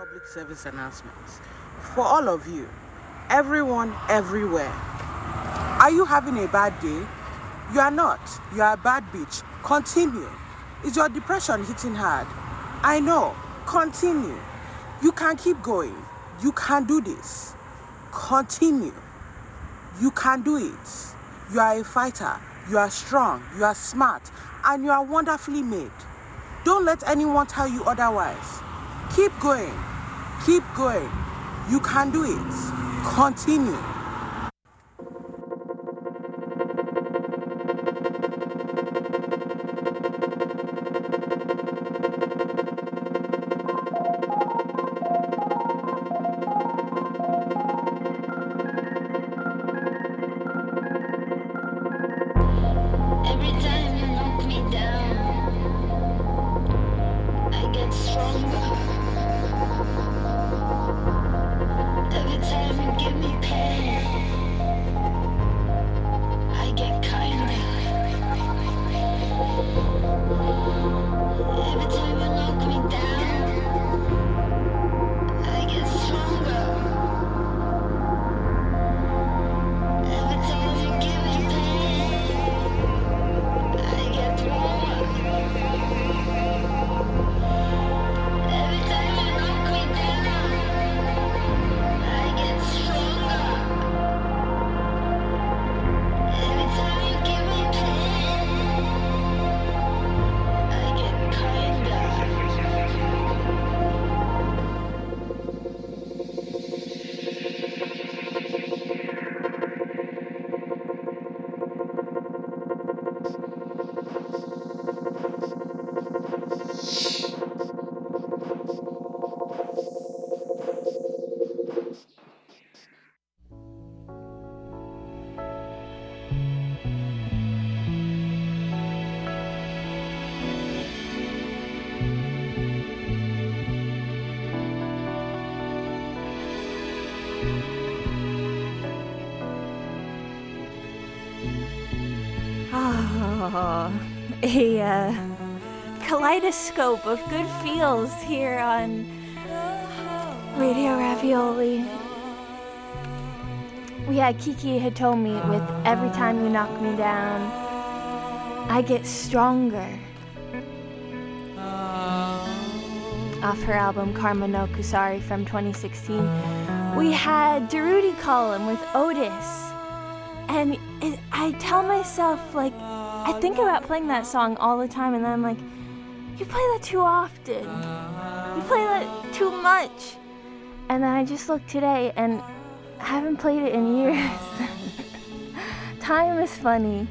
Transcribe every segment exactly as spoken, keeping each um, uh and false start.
public service announcements. For all of you, everyone, everywhere. Are you having a bad day? You are not. You are a bad bitch. Continue. Is your depression hitting hard? I know. Continue. You can keep going. You can do this. Continue. You can do it. You are a fighter. You are strong. You are smart. And you are wonderfully made. Don't let anyone tell you otherwise. Keep going. Keep going. You can do it. Continue. Every time you knock me down, I get stronger. Every time you give me pain, I get kinder. Every time you knock me down, I get stronger. Every time you give me pain, I get warmer. Every time you knock me down, I get stronger. Every time you give me pain, I get kinder. Oh, a uh, kaleidoscope of good feels here on Radio Ravioli. Yeah, Kiki had told me with Every Time You Knock Me Down, I Get Stronger. Off her album Karma no Kusari from twenty sixteen. We had Darude Column with Otis. And it, I tell myself, like, I think about playing that song all the time, and then I'm like, you play that too often. You play that too much. And then I just looked today, and I haven't played it in years. Time is funny.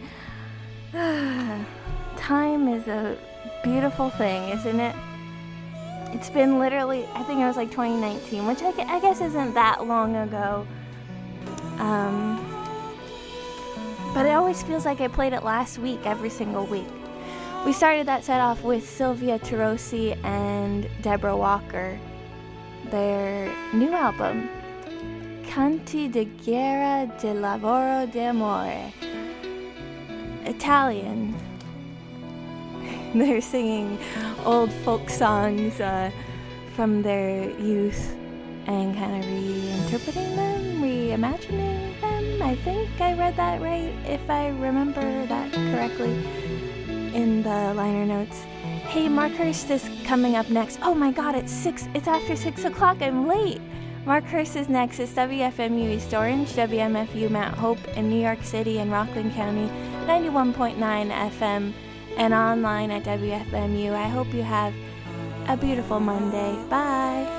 Time is a beautiful thing, isn't it? It's been literally, I think it was like twenty nineteen, which I, I guess isn't that long ago. Um... But it always feels like I played it last week, every single week. We started that set off with Sylvia Tarosi and Deborah Walker. Their new album, Canti di guerra di lavoro d'amore. Italian. They're singing old folk songs uh, from their youth and kind of reinterpreting them, reimagining them. I think I read that right, if I remember that correctly in the liner notes. Hey, Mark Hurst is coming up next. Oh my god, it's six, it's after six o'clock, I'm late. Mark Hurst is next. It's W F M U East Orange, W M F U Mount Hope in New York City and Rockland County, ninety-one point nine F M, and online at W F M U. I hope you have a beautiful Monday. Bye.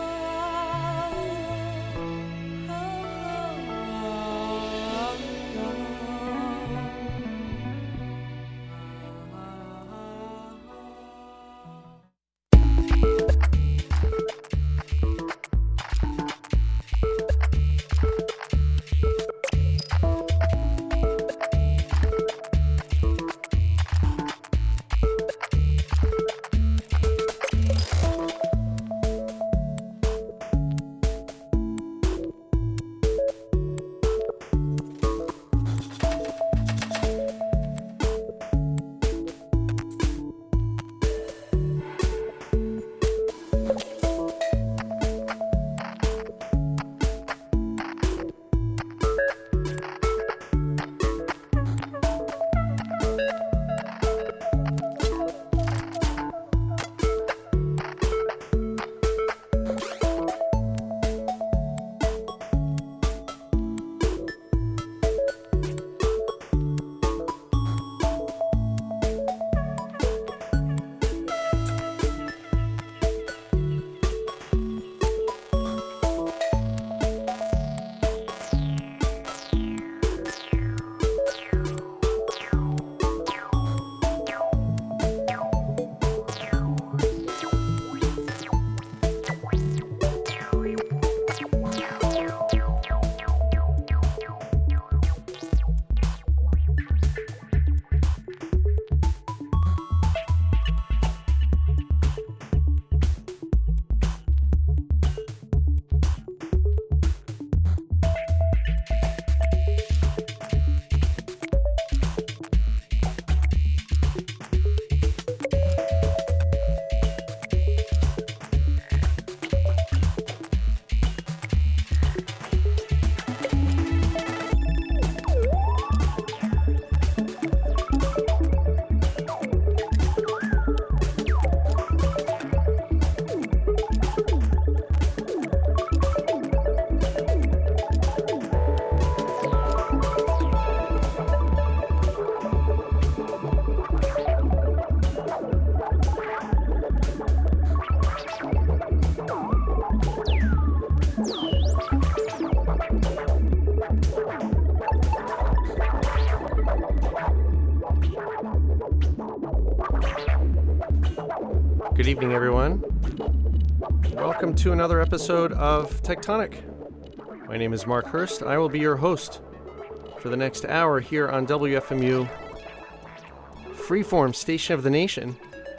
Good evening, everyone. Welcome to another episode of Tectonic. My name is Mark Hurst. I will be your host for the next hour here on W F M U, Freeform Station of the Nation,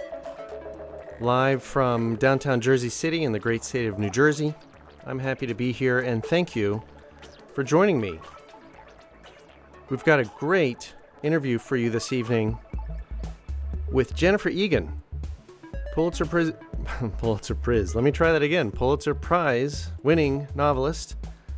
live from downtown Jersey City in the great state of New Jersey. I'm happy to be here, and thank you for joining me. We've got a great interview for you this evening with Jennifer Egan, Pulitzer Prize, Pulitzer Prize, let me try that again, Pulitzer Prize winning novelist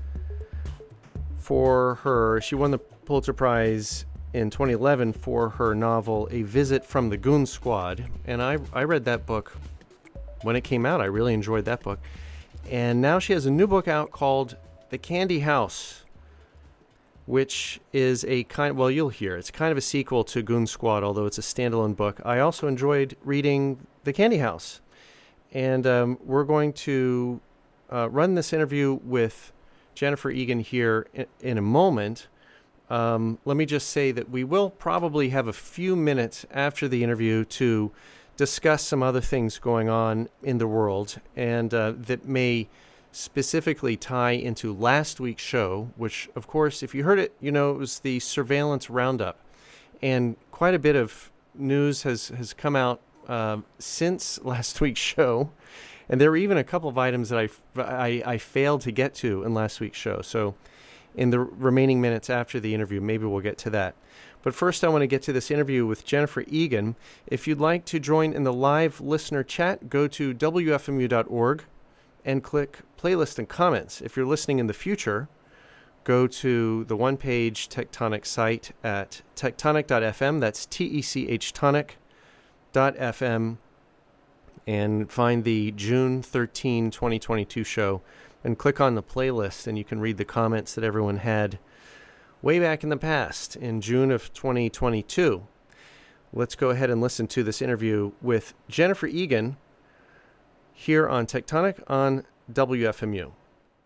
for her, she won the Pulitzer Prize in twenty eleven for her novel, A Visit from the Goon Squad, and I, I read that book when it came out. I really enjoyed that book, and now she has a new book out called The Candy House, which is a kind, well, you'll hear, it's kind of a sequel to Goon Squad, although it's a standalone book. I also enjoyed reading The Candy House, and um, we're going to uh, run this interview with Jennifer Egan here in, in a moment. Um, let me just say that we will probably have a few minutes after the interview to discuss some other things going on in the world, and uh, that may specifically tie into last week's show, which, of course, if you heard it, you know it was the surveillance roundup. And quite a bit of news has, has come out uh, since last week's show. And there were even a couple of items that I, I, I failed to get to in last week's show. So in the remaining minutes after the interview, maybe we'll get to that. But first, I want to get to this interview with Jennifer Egan. If you'd like to join in the live listener chat, go to W F M U dot org and click playlist and comments. If you're listening in the future, go to the one-page Tectonic site at tectonic dot f m. That's T E C H tonic dot f m, and find the June thirteenth, twenty twenty-two show and click on the playlist, and you can read the comments that everyone had way back in the past in June of twenty twenty-two. Let's go ahead and listen to this interview with Jennifer Egan here on Tectonic on W F M U.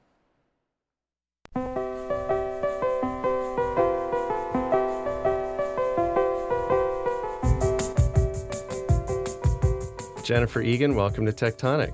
Jennifer Egan, welcome to Tectonic.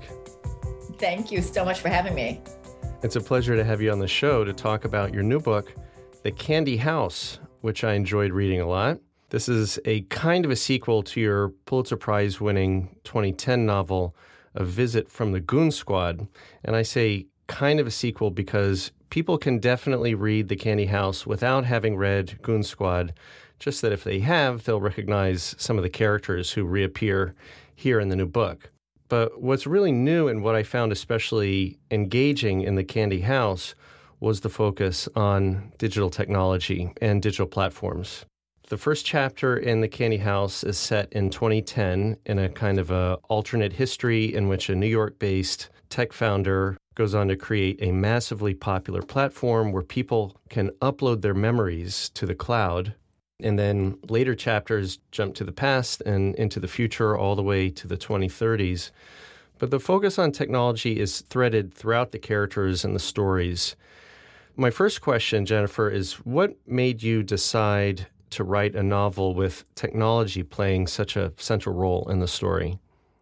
Thank you so much for having me. It's a pleasure to have you on the show to talk about your new book, The Candy House, which I enjoyed reading a lot. This is a kind of a sequel to your Pulitzer Prize winning twenty ten novel, A Visit from the Goon Squad. And I say kind of a sequel because people can definitely read The Candy House without having read Goon Squad, just that if they have, they'll recognize some of the characters who reappear here in the new book. But what's really new and what I found especially engaging in The Candy House was the focus on digital technology and digital platforms. The first chapter in The Candy House is set in twenty ten in a kind of a alternate history in which a New York-based tech founder goes on to create a massively popular platform where people can upload their memories to the cloud. And then later chapters jump to the past and into the future all the way to the twenty thirties. But the focus on technology is threaded throughout the characters and the stories. My first question, Jennifer, is what made you decide to write a novel with technology playing such a central role in the story?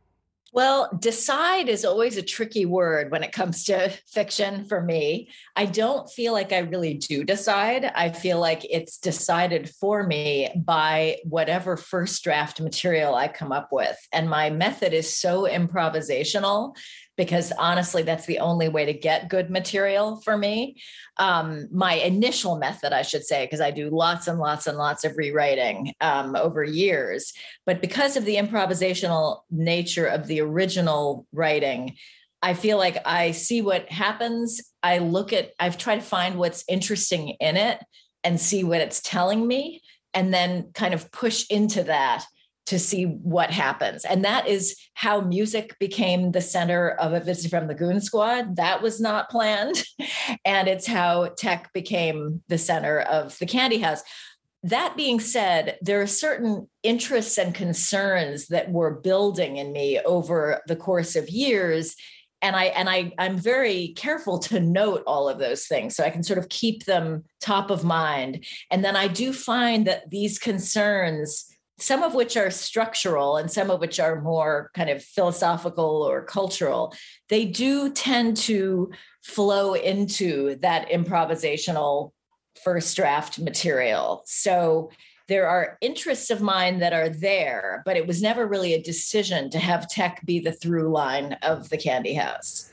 Well, decide is always a tricky word when it comes to fiction for me. I don't feel like I really do decide. I feel like it's decided for me by whatever first draft material I come up with. And my method is so improvisational because honestly, that's the only way to get good material for me. Um, my initial method, I should say, because I do lots and lots and lots of rewriting um, over years. But because of the improvisational nature of the original writing, I feel like I see what happens. I look at, I've tried to find what's interesting in it and see what it's telling me, and then kind of push into that to see what happens. And that is how music became the center of A Visit from the Goon Squad. That was not planned. And it's how tech became the center of The Candy House. That being said, there are certain interests and concerns that were building in me over the course of years. And I and I, I'm very careful to note all of those things so I can sort of keep them top of mind. And then I do find that these concerns some of which are structural and some of which are more kind of philosophical or cultural, they do tend to flow into that improvisational first draft material. So there are interests of mine that are there, but it was never really a decision to have tech be the through line of the Candy House.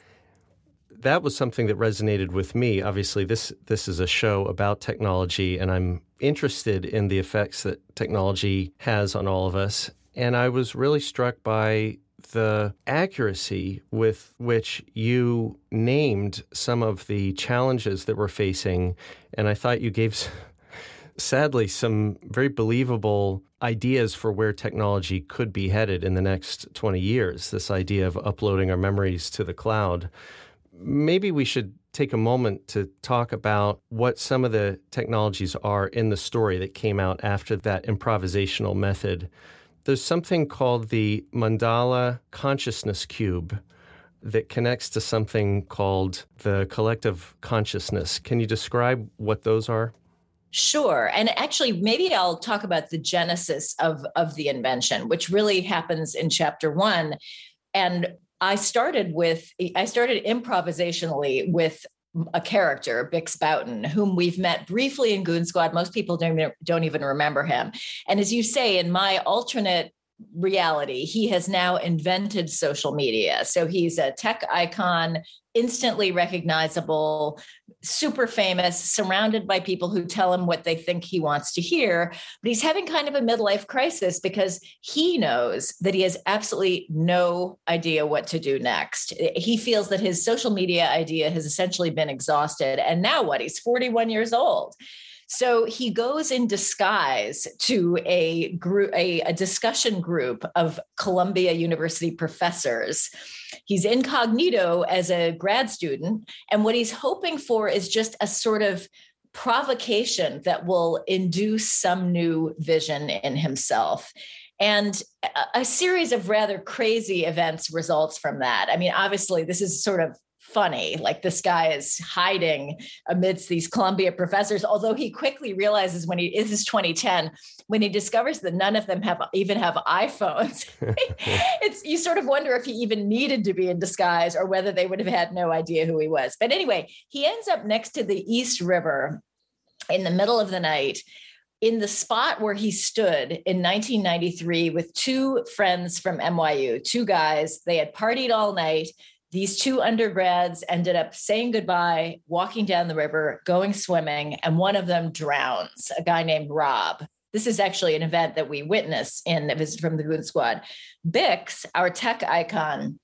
That was something that resonated with me. Obviously, this this is a show about technology, and I'm interested in the effects that technology has on all of us. And I was really struck by the accuracy with which you named some of the challenges that we're facing. And I thought you gave, sadly, some very believable ideas for where technology could be headed in the next twenty years, this idea of uploading our memories to the cloud. Maybe we should take a moment to talk about what some of the technologies are in the story that came out after that improvisational method. There's something called the Mandala Consciousness Cube that connects to something called the collective consciousness. Can you describe what those are? Sure. And actually, maybe I'll talk about the genesis of, of the invention, which really happens in chapter one. And I started with, I started improvisationally with a character, Bix Boughton, whom we've met briefly in Goon Squad. Most people don't, don't even remember him. And as you say, in my alternate reality, he has now invented social media. So he's a tech icon, instantly recognizable, super famous, surrounded by people who tell him what they think he wants to hear. But he's having kind of a midlife crisis because he knows that he has absolutely no idea what to do next. He feels that his social media idea has essentially been exhausted. And now what? He's forty-one years old. So he goes in disguise to a group, a, a discussion group of Columbia University professors. He's incognito as a grad student. And what he's hoping for is just a sort of provocation that will induce some new vision in himself. And a, a series of rather crazy events results from that. I mean, obviously, this is sort of funny, like this guy is hiding amidst these Columbia professors, although he quickly realizes when he, this is twenty ten, when he discovers that none of them have even have iPhones, it's, you sort of wonder if he even needed to be in disguise or whether they would have had no idea who he was. But anyway, he ends up next to the East River in the middle of the night, in the spot where he stood in nineteen ninety-three with two friends from N Y U, two guys. They had partied all night. These two undergrads ended up saying goodbye, walking down the river, going swimming, and one of them drowns, a guy named Rob. This is actually an event that we witness in, it was from the Goon Squad. Bix, our tech icon,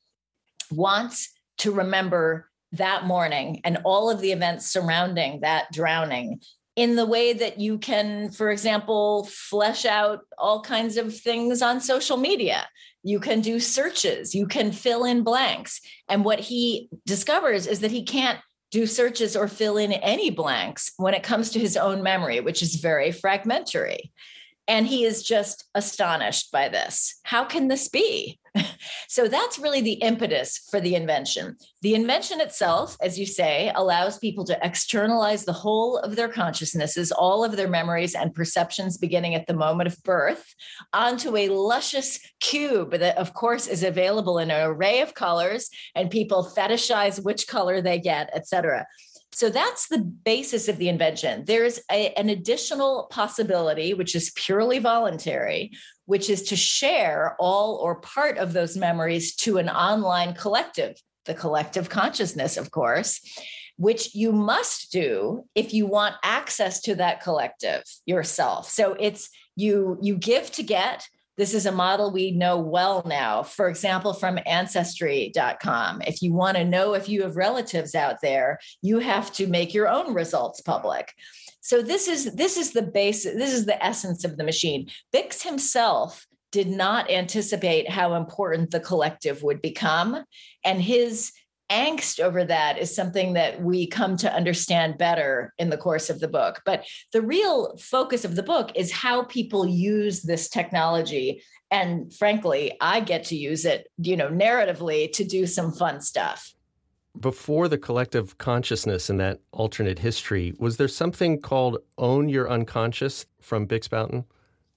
wants to remember that morning and all of the events surrounding that drowning in the way that you can, for example, flesh out all kinds of things on social media. You can do searches, you can fill in blanks. And what he discovers is that he can't do searches or fill in any blanks when it comes to his own memory, which is very fragmentary. And he is just astonished by this. How can this be? So that's really the impetus for the invention. The invention itself, as you say, allows people to externalize the whole of their consciousnesses, all of their memories and perceptions beginning at the moment of birth, onto a luscious cube that, of course, is available in an array of colors, and people fetishize which color they get, et cetera. So that's the basis of the invention. There's a, an additional possibility, which is purely voluntary, which is to share all or part of those memories to an online collective, the collective consciousness, of course, which you must do if you want access to that collective yourself. So it's you, you give to get. This is a model we know well now, for example, from Ancestry dot com. If you want to know if you have relatives out there, you have to make your own results public. So this is this is the base, this is the essence of the machine. Bix himself did not anticipate how important the collective would become. And his angst over that is something that we come to understand better in the course of the book. But the real focus of the book is how people use this technology. And frankly, I get to use it, you know, narratively to do some fun stuff. Before the collective consciousness in that alternate history, was there something called Own Your Unconscious from Bix Boughton?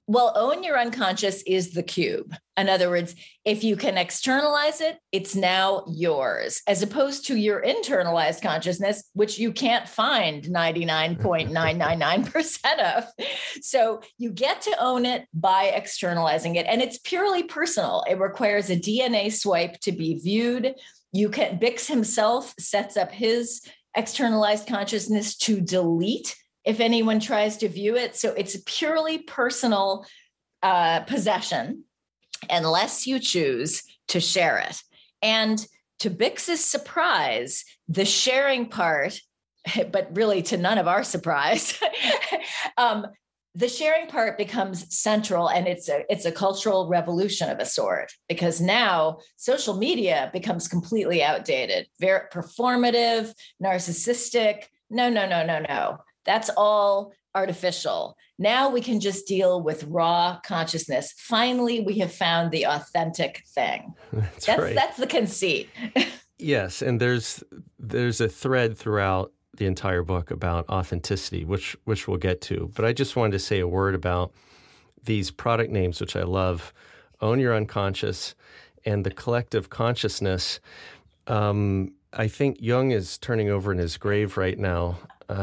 Well, own your unconscious is the cube. In other words, if you can externalize it, it's now yours, as opposed to your internalized consciousness, which you can't find ninety-nine point nine nine nine percent of. So you get to own it by externalizing it. And it's purely personal. It requires a D N A swipe to be viewed. You can, Bix himself sets up his externalized consciousness to delete if anyone tries to view it. So it's a purely personal uh, possession, unless you choose to share it. And to Bix's surprise, the sharing part, but really to none of our surprise, um, the sharing part becomes central, and it's a, it's a cultural revolution of a sort, because now social media becomes completely outdated, very performative, narcissistic. No, no, no, no, no. That's all artificial. Now we can just deal with raw consciousness. Finally, we have found the authentic thing. That's, that's right. That's the conceit. Yes, and there's there's a thread throughout the entire book about authenticity, which which we'll get to. But I just wanted to say a word about these product names, which I love: Own Your Unconscious and the Collective Consciousness. Um, I think Jung is turning over in his grave right now. Uh,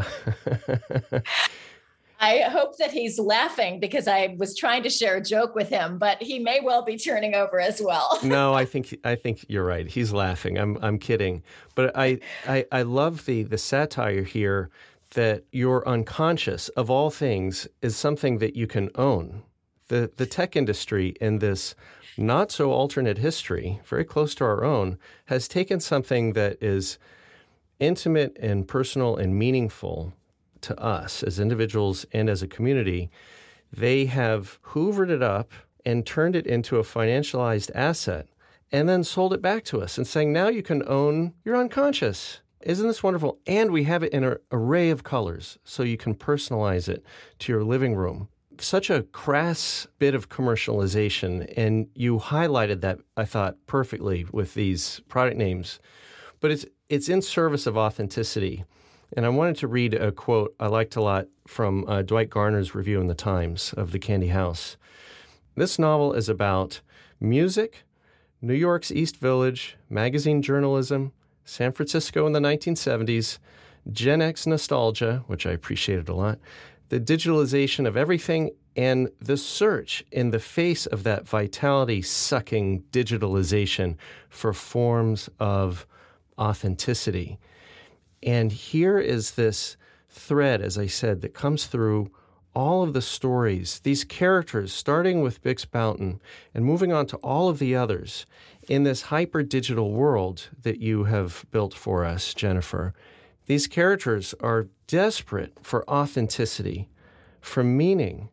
I hope that he's laughing, because I was trying to share a joke with him, but he may well be turning over as well. No, I think I think you're right. He's laughing. I'm I'm kidding. But I, I, I love the the satire here that your unconscious, of all things, is something that you can own. The the tech industry in this not so alternate history, very close to our own, has taken something that is intimate and personal and meaningful to us as individuals and as a community. They have hoovered it up and turned it into a financialized asset and then sold it back to us and saying, now you can own your unconscious. Isn't this wonderful? And we have it in an array of colors, so you can personalize it to your living room. Such a crass bit of commercialization, and you highlighted that, I thought, perfectly with these product names. But it's it's in service of authenticity. And I wanted to read a quote I liked a lot from uh, Dwight Garner's review in the Times of The Candy House. This novel is about music, New York's East Village, magazine journalism, San Francisco in the nineteen seventies, Gen X nostalgia, which I appreciated a lot, the digitalization of everything, and the search in the face of that vitality-sucking digitalization for forms of authenticity. And here is this thread, as I said, that comes through all of the stories, these characters, starting with Bix Boughton and moving on to all of the others in this hyper-digital world that you have built for us, Jennifer. These characters are desperate for authenticity, for meaning.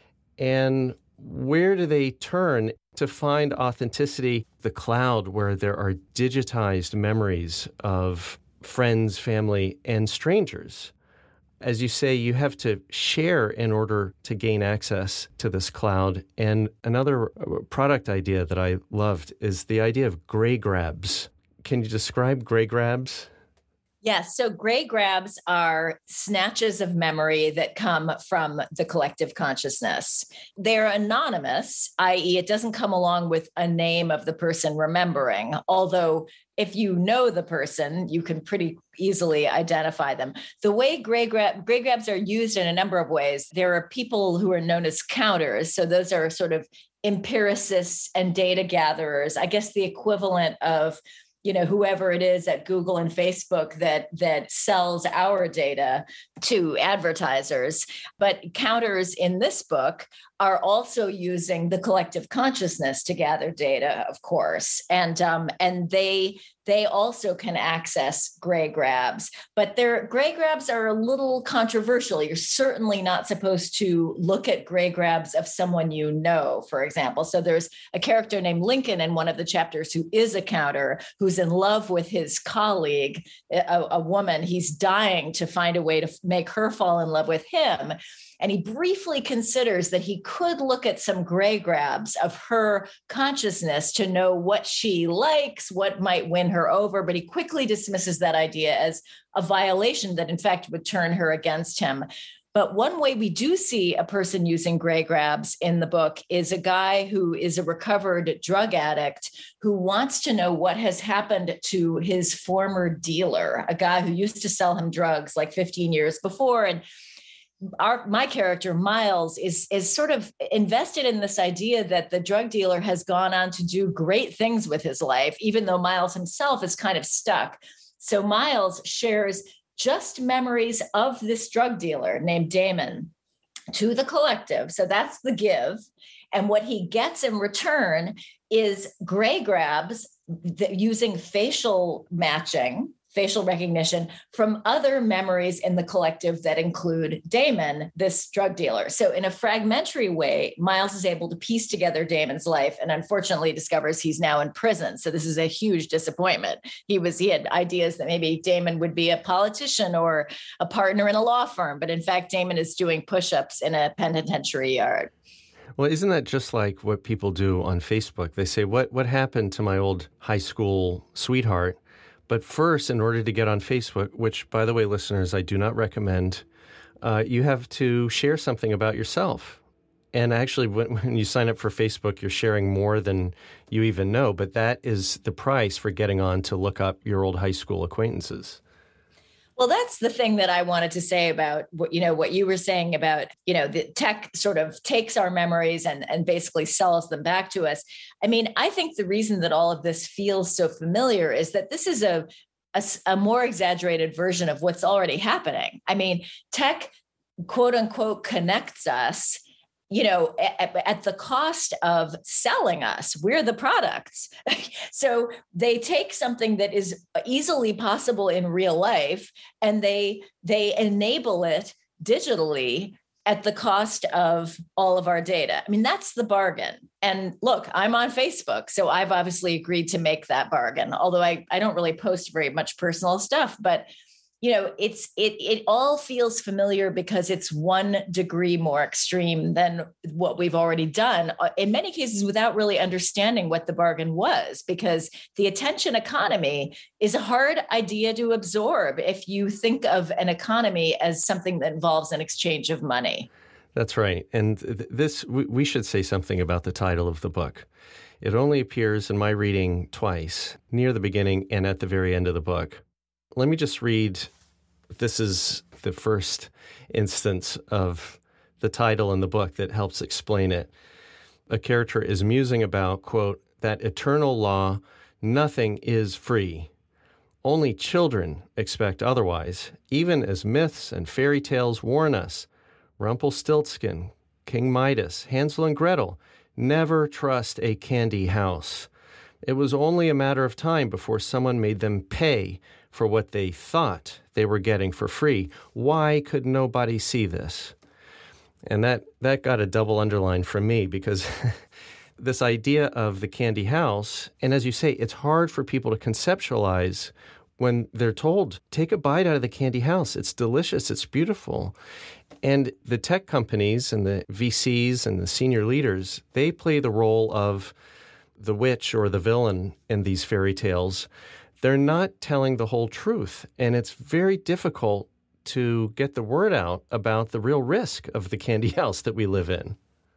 And where do they turn to find authenticity? The cloud, where there are digitized memories of friends, family, and strangers. As you say, you have to share in order to gain access to this cloud. And another product idea that I loved is the idea of gray grabs. Can you describe gray grabs? Yes. So gray grabs are snatches of memory that come from the collective consciousness. They're anonymous, that is, it doesn't come along with a name of the person remembering, although if you know the person, you can pretty easily identify them. The way gray, grab, gray grabs are used in a number of ways. There are people who are known as counters. So those are sort of empiricists and data gatherers, I guess the equivalent of, you know, whoever it is at Google and Facebook that that sells our data to advertisers. But counters in this book are also using the collective consciousness to gather data, of course, and um, and they they also can access gray grabs. But their gray grabs are a little controversial. You're certainly not supposed to look at gray grabs of someone you know, for example. So there's a character named Lincoln in one of the chapters who is a counter, who's in love with his colleague, a, a woman. He's dying to find a way to make her fall in love with him. And he briefly considers that he could look at some gray grabs of her consciousness to know what she likes, what might win her over, but he quickly dismisses that idea as a violation that in fact would turn her against him. But one way we do see a person using Grey Grabs in the book is a guy who is a recovered drug addict who wants to know what has happened to his former dealer, a guy who used to sell him drugs like fifteen years before. And our, my character, Miles, is, is sort of invested in this idea that the drug dealer has gone on to do great things with his life, even though Miles himself is kind of stuck. So Miles shares just memories of this drug dealer named Damon to the collective. So that's the give. And what he gets in return is Grey Grabs that using facial matching, facial recognition from other memories in the collective that include Damon, this drug dealer. So in a fragmentary way, Miles is able to piece together Damon's life and unfortunately discovers he's now in prison. So this is a huge disappointment. He was, he had ideas that maybe Damon would be a politician or a partner in a law firm, but in fact, Damon is doing push-ups in a penitentiary yard. Well, isn't that just like what people do on Facebook? They say, what, what happened to my old high school sweetheart? But first, in order to get on Facebook, which, by the way, listeners, I do not recommend, uh, you have to share something about yourself. And actually, when, when you sign up for Facebook, you're sharing more than you even know. But that is the price for getting on to look up your old high school acquaintances. Well, that's the thing that I wanted to say about what, you know, what you were saying about, you know, the tech sort of takes our memories and, and basically sells them back to us. I mean, I think the reason that all of this feels so familiar is that this is a, a, a more exaggerated version of what's already happening. I mean, tech, quote unquote, connects us, you know, at, at the cost of selling us. We're the products. So they take something that is easily possible in real life and they they enable it digitally at the cost of all of our data. I mean, that's the bargain. And look, I'm on Facebook, so I've obviously agreed to make that bargain, although I, I don't really post very much personal stuff, but you know, it's it it all feels familiar because it's one degree more extreme than what we've already done, in many cases without really understanding what the bargain was, because the attention economy is a hard idea to absorb if you think of an economy as something that involves an exchange of money. That's right. And th- this, we, we should say something about the title of the book. It only appears in my reading twice, near the beginning and at the very end of the book. Let me just read, this is the first instance of the title in the book that helps explain it. A character is musing about, quote, that eternal law, nothing is free. Only children expect otherwise, even as myths and fairy tales warn us. Rumpelstiltskin, King Midas, Hansel and Gretel, never trust a candy house. It was only a matter of time before someone made them pay for what they thought they were getting for free. Why could nobody see this? And that, that got a double underline from me because this idea of the candy house, and as you say, it's hard for people to conceptualize when they're told, take a bite out of the candy house. It's delicious. It's beautiful. And the tech companies and the V Cs and the senior leaders, they play the role of the witch or the villain in these fairy tales. They're not telling the whole truth. And it's very difficult to get the word out about the real risk of the candy house that we live in.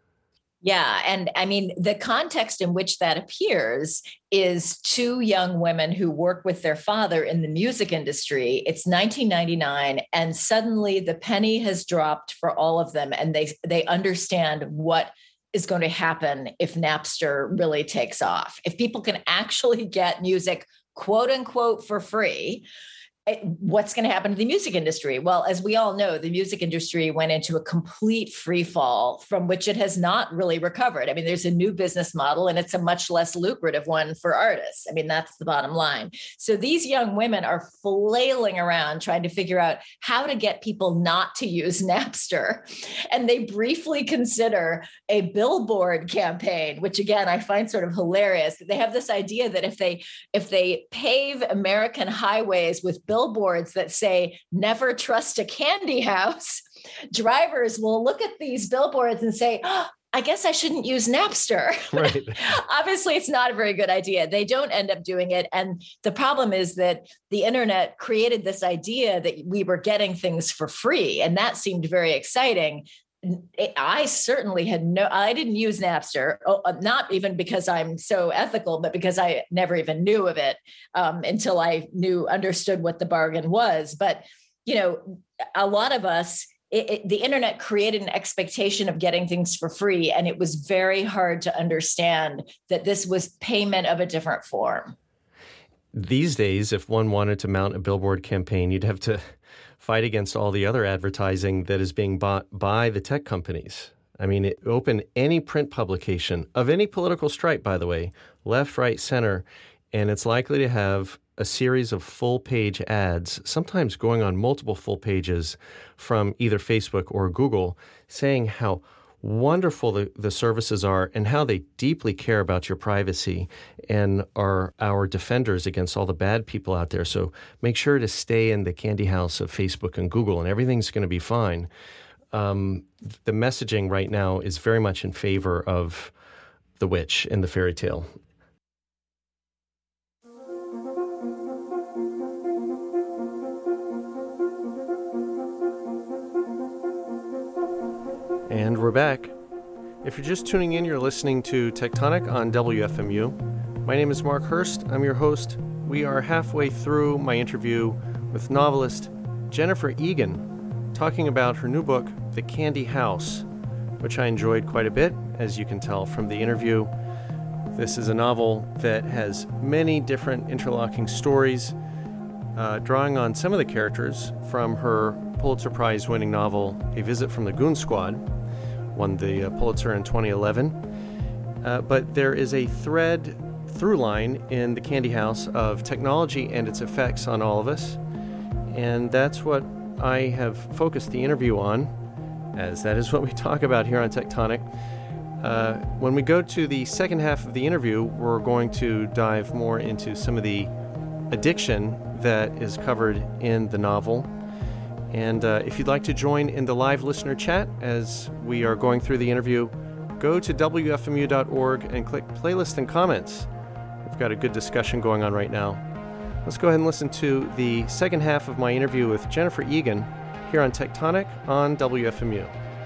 Yeah. And I mean, the context in which that appears is two young women who work with their father in the music industry. It's nineteen ninety-nine, and suddenly the penny has dropped for all of them. And they, they understand what is going to happen if Napster really takes off. If people can actually get music, quote unquote, for free, what's going to happen to the music industry? Well, as we all know, the music industry went into a complete free fall from which it has not really recovered. I mean, there's a new business model and it's a much less lucrative one for artists. I mean, that's the bottom line. So these young women are flailing around trying to figure out how to get people not to use Napster. And they briefly consider a billboard campaign, which again, I find sort of hilarious. They have this idea that if they if they pave American highways with billboards that say, never trust a candy house, drivers will look at these billboards and say, oh, I guess I shouldn't use Napster. Right. Obviously, it's not a very good idea. They don't end up doing it. And the problem is that the internet created this idea that we were getting things for free. And that seemed very exciting. I certainly had no, I didn't use Napster, not even because I'm so ethical, but because I never even knew of it um, until I knew, understood what the bargain was. But, you know, a lot of us, It, it, the internet created an expectation of getting things for free, and it was very hard to understand that this was payment of a different form. These days, if one wanted to mount a billboard campaign, you'd have to fight against all the other advertising that is being bought by the tech companies. I mean, it, open any print publication of any political stripe, by the way, left, right, center, and it's likely to have a series of full-page ads, sometimes going on multiple full pages from either Facebook or Google, saying how wonderful the, the services are and how they deeply care about your privacy and are our defenders against all the bad people out there. So make sure to stay in the candy house of Facebook and Google, and everything's going to be fine. Um, the messaging right now is very much in favor of the witch in the fairy tale. And we're back. If you're just tuning in, you're listening to Tectonic on W F M U. My name is Mark Hurst. I'm your host. We are halfway through my interview with novelist Jennifer Egan, talking about her new book, The Candy House, which I enjoyed quite a bit, as you can tell from the interview. This is a novel that has many different interlocking stories, uh, drawing on some of the characters from her Pulitzer Prize-winning novel, A Visit from the Goon Squad, won the uh, Pulitzer in twenty eleven. Uh, but there is a thread through line in The Candy House of technology and its effects on all of us. And that's what I have focused the interview on, as that is what we talk about here on Tectonic. Uh, when we go to the second half of the interview, we're going to dive more into some of the addiction that is covered in the novel. And uh, if you'd like to join in the live listener chat as we are going through the interview, go to W F M U dot org and click Playlist and Comments. We've got a good discussion going on right now. Let's go ahead and listen to the second half of my interview with Jennifer Egan here on Tectonic on W F M U.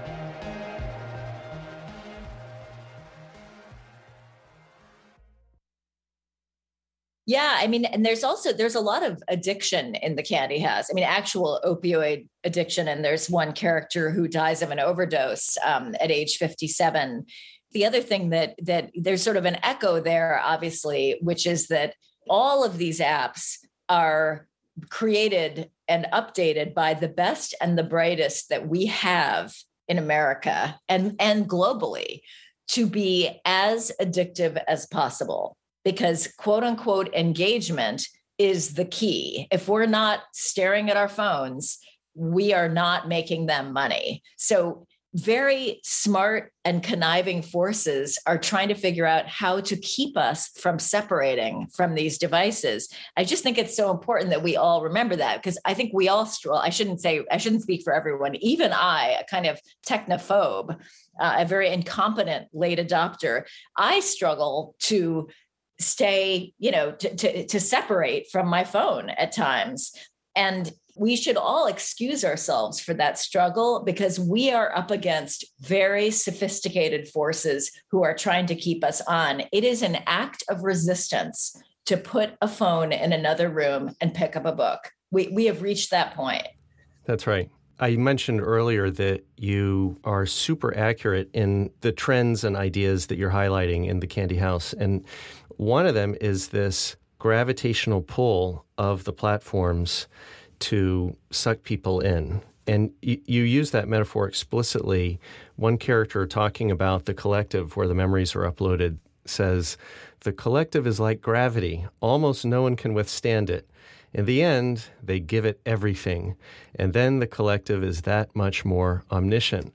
Yeah, I mean, and there's also, there's a lot of addiction in The Candy House. I mean, actual opioid addiction. And there's one character who dies of an overdose um, at age fifty-seven. The other thing that, that there's sort of an echo there, obviously, which is that all of these apps are created and updated by the best and the brightest that we have in America and, and globally to be as addictive as possible. Because quote unquote engagement is the key. If we're not staring at our phones, we are not making them money. So very smart and conniving forces are trying to figure out how to keep us from separating from these devices. I just think it's so important that we all remember that, because I think we all struggle. I shouldn't say, I shouldn't speak for everyone. Even I, a kind of technophobe, uh, a very incompetent late adopter, I struggle to stay, you know, to, to, to separate from my phone at times. And we should all excuse ourselves for that struggle, because we are up against very sophisticated forces who are trying to keep us on. It is an act of resistance to put a phone in another room and pick up a book. We, we have reached that point. That's right. I mentioned earlier that you are super accurate in the trends and ideas that you're highlighting in The Candy House. And one of them is this gravitational pull of the platforms to suck people in. And you, you use that metaphor explicitly. One character talking about the collective where the memories are uploaded says, "The collective is like gravity. Almost no one can withstand it. In the end, they give it everything. And then the collective is that much more omniscient."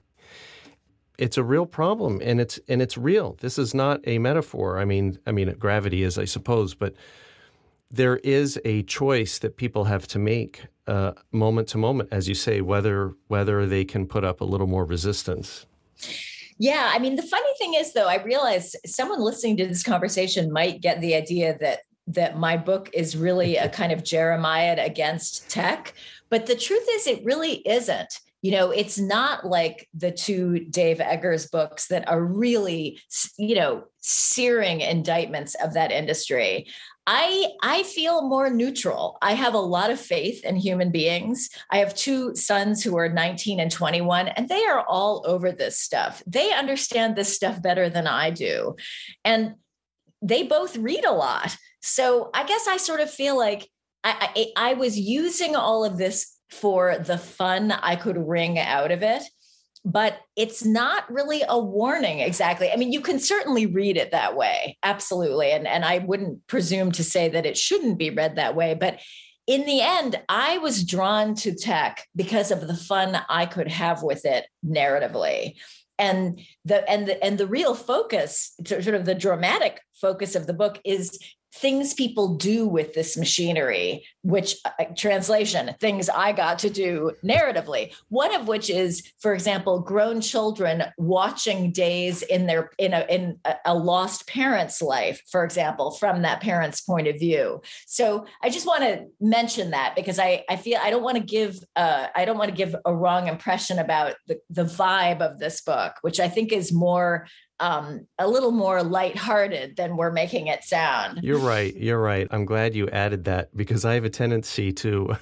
It's a real problem, and it's and it's real. This is not a metaphor. I mean, I mean, gravity is, I suppose, but there is a choice that people have to make uh, moment to moment, as you say, whether whether they can put up a little more resistance. Yeah. I mean, the funny thing is, though, I realize someone listening to this conversation might get the idea that that my book is really a kind of Jeremiah against tech. But the truth is, it really isn't. You know, it's not like the two Dave Eggers books that are really, you know, searing indictments of that industry. I, I feel more neutral. I have a lot of faith in human beings. I have two sons who are nineteen and twenty-one, and they are all over this stuff. They understand this stuff better than I do. And they both read a lot. So I guess I sort of feel like I, I, I was using all of this for the fun I could wring out of it. But it's not really a warning exactly. I mean, you can certainly read it that way. Absolutely. And, and I wouldn't presume to say that it shouldn't be read that way. But in the end, I was drawn to tech because of the fun I could have with it narratively. And the and the and the real focus, sort of the dramatic focus of the book, is things people do with this machinery, which uh, translation, things I got to do narratively. One of which is, for example, grown children watching days in their in a in a lost parent's life, for example, from that parent's point of view. So I just want to mention that because I I feel I don't want to give uh, I don't want to give a wrong impression about the, the vibe of this book, which I think is more Um, a little more lighthearted than we're making it sound. You're right. You're right. I'm glad you added that because I have a tendency to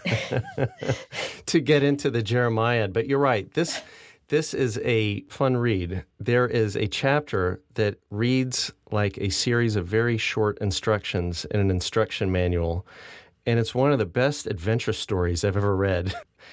to get into the Jeremiah. But you're right. This this is a fun read. There is a chapter that reads like a series of very short instructions in an instruction manual, and it's one of the best adventure stories I've ever read.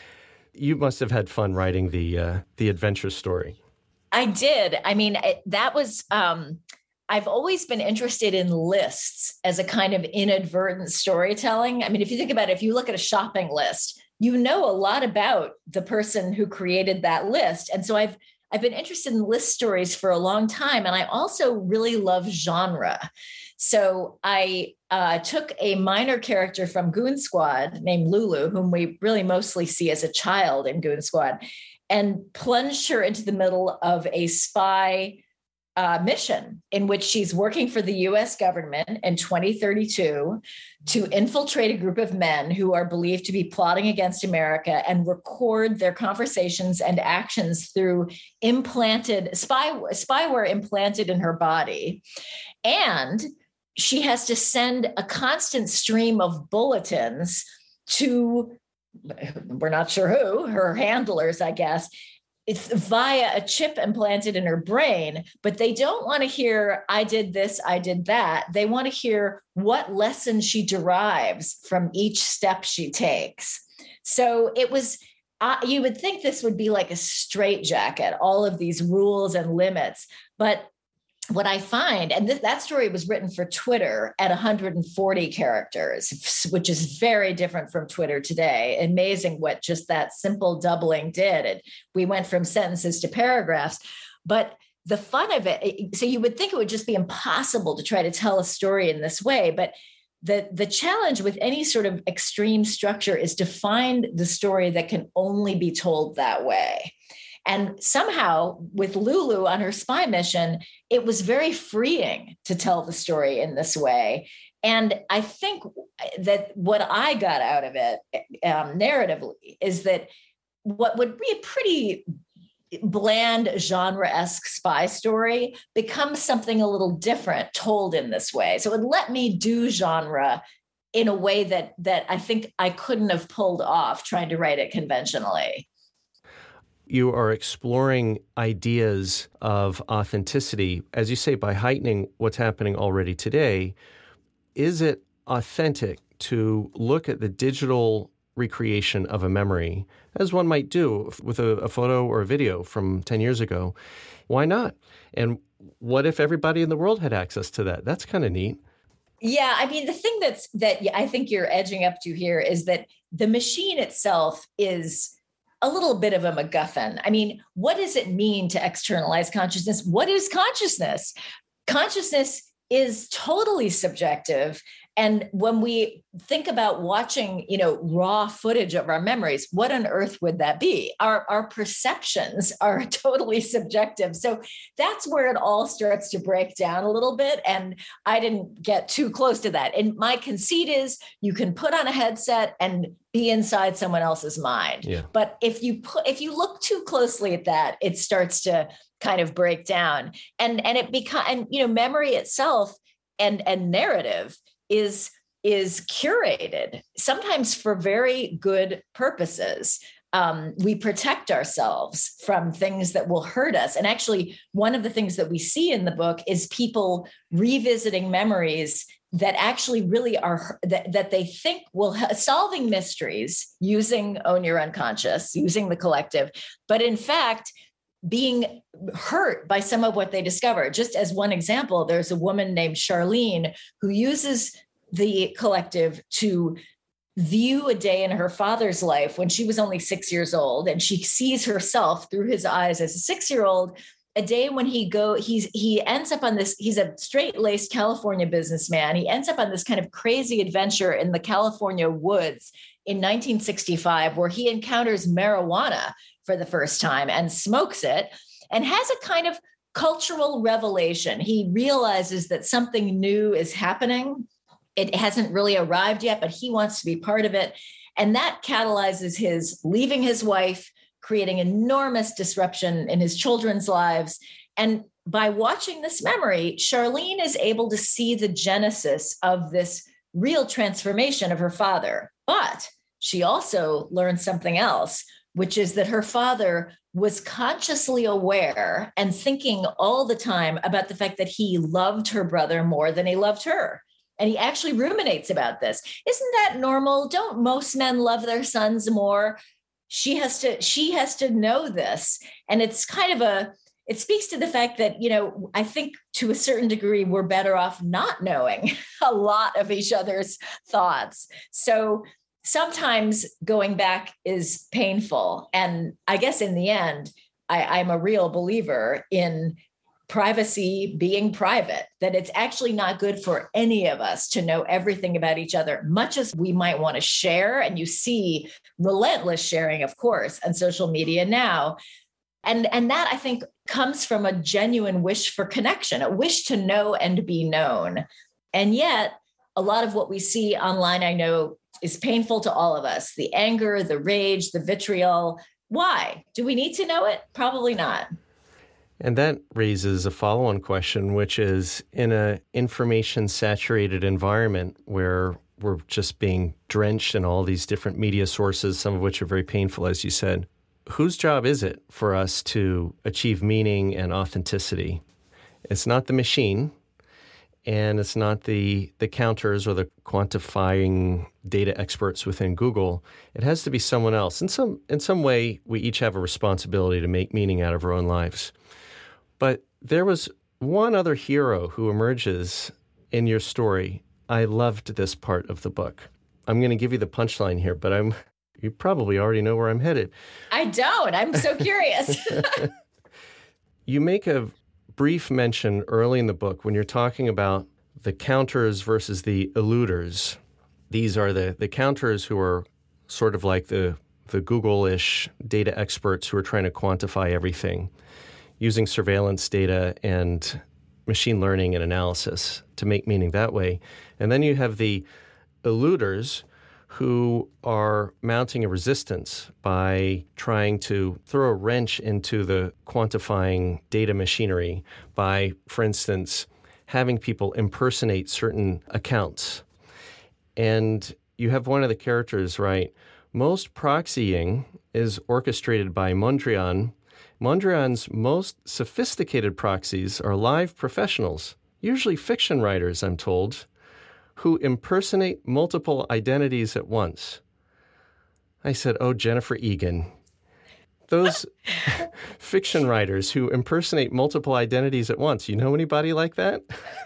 You must have had fun writing the uh, the adventure story. I did. I mean, it, that was, um, I've always been interested in lists as a kind of inadvertent storytelling. I mean, if you think about it, if you look at a shopping list, you know a lot about the person who created that list. And so I've, I've been interested in list stories for a long time. And I also really love genre. So I uh, took a minor character from Goon Squad named Lulu, whom we really mostly see as a child in Goon Squad, and plunged her into the middle of a spy uh, mission in which she's working for the U S government in twenty thirty-two to infiltrate a group of men who are believed to be plotting against America and record their conversations and actions through implanted spy spyware implanted in her body. And she has to send a constant stream of bulletins to, we're not sure who, her handlers, I guess. It's via a chip implanted in her brain, but they don't want to hear, I did this, I did that. They want to hear what lesson she derives from each step she takes. So it was, uh, you would think this would be like a straitjacket, all of these rules and limits, but what I find, and th- that story was written for Twitter at one hundred forty characters, which is very different from Twitter today. Amazing what just that simple doubling did. It, we went from sentences to paragraphs, but the fun of it, so you would think it would just be impossible to try to tell a story in this way, but the, the challenge with any sort of extreme structure is to find the story that can only be told that way. And somehow with Lulu on her spy mission, it was very freeing to tell the story in this way. And I think that what I got out of it um, narratively is that what would be a pretty bland genre-esque spy story becomes something a little different told in this way. So it let me do genre in a way that, that I think I couldn't have pulled off trying to write it conventionally. You are exploring ideas of authenticity, as you say, by heightening what's happening already today. Is it authentic to look at the digital recreation of a memory, as one might do with a, a photo or a video from ten years ago? Why not? And what if everybody in the world had access to that? That's kind of neat. Yeah, I mean, the thing that's that I think you're edging up to here is that the machine itself is a little bit of a MacGuffin. I mean, what does it mean to externalize consciousness? What is consciousness? Consciousness is totally subjective. And when we think about watching, you know, raw footage of our memories, what on earth would that be? Our, our perceptions are totally subjective. So that's where it all starts to break down a little bit. And I didn't get too close to that. And my conceit is you can put on a headset and be inside someone else's mind. Yeah. But if you put, if you look too closely at that, it starts to kind of break down. And, and it become, and, you know, memory itself and, and narrative is is curated, sometimes for very good purposes. Um, we protect ourselves from things that will hurt us. And actually, one of the things that we see in the book is people revisiting memories that actually really are, that, that they think will, solving mysteries using Own Your Unconscious, using the collective, but in fact, being hurt by some of what they discover. Just as one example, there's a woman named Charlene who uses the collective to view a day in her father's life when she was only six years old. And she sees herself through his eyes as a six-year-old, a day when he go, he's, he ends up on this, he's a straight-laced California businessman. He ends up on this kind of crazy adventure in the California woods in nineteen sixty-five, where he encounters marijuana for the first time and smokes it and has a kind of cultural revelation. He realizes that something new is happening. It hasn't really arrived yet, but he wants to be part of it. And that catalyzes his leaving his wife, creating enormous disruption in his children's lives. And by watching this memory, Charlene is able to see the genesis of this real transformation of her father. But she also learned something else, which is that her father was consciously aware and thinking all the time about the fact that he loved her brother more than he loved her. And he actually ruminates about this. Isn't that normal? Don't most men love their sons more? She has to, she has to know this. And it's kind of a, it speaks to the fact that, you know, I think to a certain degree, we're better off not knowing a lot of each other's thoughts. So sometimes going back is painful. And I guess in the end, I, I'm a real believer in privacy being private, that it's actually not good for any of us to know everything about each other, much as we might want to share. And you see relentless sharing, of course, on social media now. And, and that, I think, comes from a genuine wish for connection, a wish to know and be known. And yet, a lot of what we see online, I know, is painful to all of us. The anger, the rage, the vitriol. Why? Do we need to know it? Probably not. And that raises a follow-on question, which is, in an information-saturated environment where we're just being drenched in all these different media sources, some of which are very painful, as you said, whose job is it for us to achieve meaning and authenticity? It's not the machine, and it's not the, the counters or the quantifying data experts within Google. It has to be someone else. In some, in some way, we each have a responsibility to make meaning out of our own lives. But there was one other hero who emerges in your story. I loved this part of the book. I'm going to give you the punchline here, but I'm you probably already know where I'm headed. I don't. I'm so curious. You make a brief mention early in the book when you're talking about the counters versus the eluders. These are the, the counters who are sort of like the, the Google-ish data experts who are trying to quantify everything, using surveillance data and machine learning and analysis to make meaning that way. And then you have the eluders who are mounting a resistance by trying to throw a wrench into the quantifying data machinery by, for instance, having people impersonate certain accounts. And you have one of the characters, right? Most proxying is orchestrated by Mondrian. Mondrian's most sophisticated proxies are live professionals, usually fiction writers, I'm told, who impersonate multiple identities at once. I said, oh, Jennifer Egan. Those fiction writers who impersonate multiple identities at once. You know anybody like that?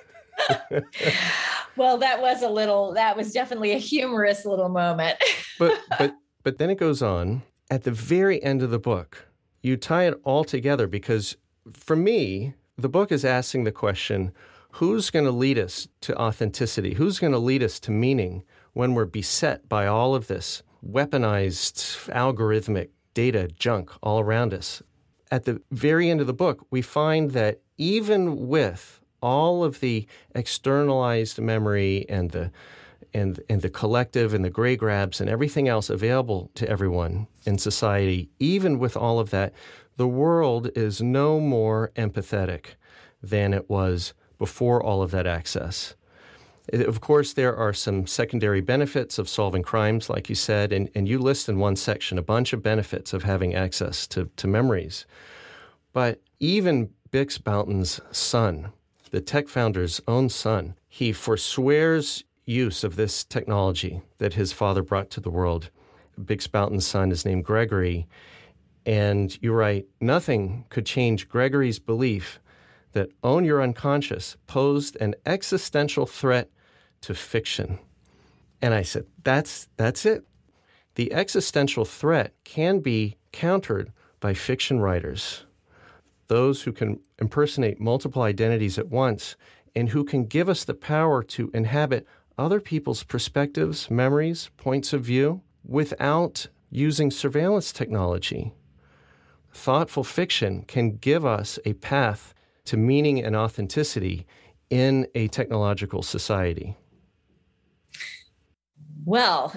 Well, that was a little, that was definitely a humorous little moment. but but but then it goes on. At the very end of the book, you tie it all together because for me, the book is asking the question, who's going to lead us to authenticity? Who's going to lead us to meaning when we're beset by all of this weaponized, algorithmic data junk all around us? At the very end of the book, we find that even with all of the externalized memory and the and and the collective and the gray grabs and everything else available to everyone in society, even with all of that, the world is no more empathetic than it was before all of that access. Of course, there are some secondary benefits of solving crimes, like you said, and, and you list in one section a bunch of benefits of having access to, to memories. But even Bix Boughton's son, the tech founder's own son, he forswears use of this technology that his father brought to the world. Bix Boughton's son is named Gregory, and you write, nothing could change Gregory's belief that Own Your Unconscious posed an existential threat to fiction. And I said, that's that's it. The existential threat can be countered by fiction writers, those who can impersonate multiple identities at once and who can give us the power to inhabit other people's perspectives, memories, points of view without using surveillance technology. Thoughtful fiction can give us a path to meaning and authenticity in a technological society. Well,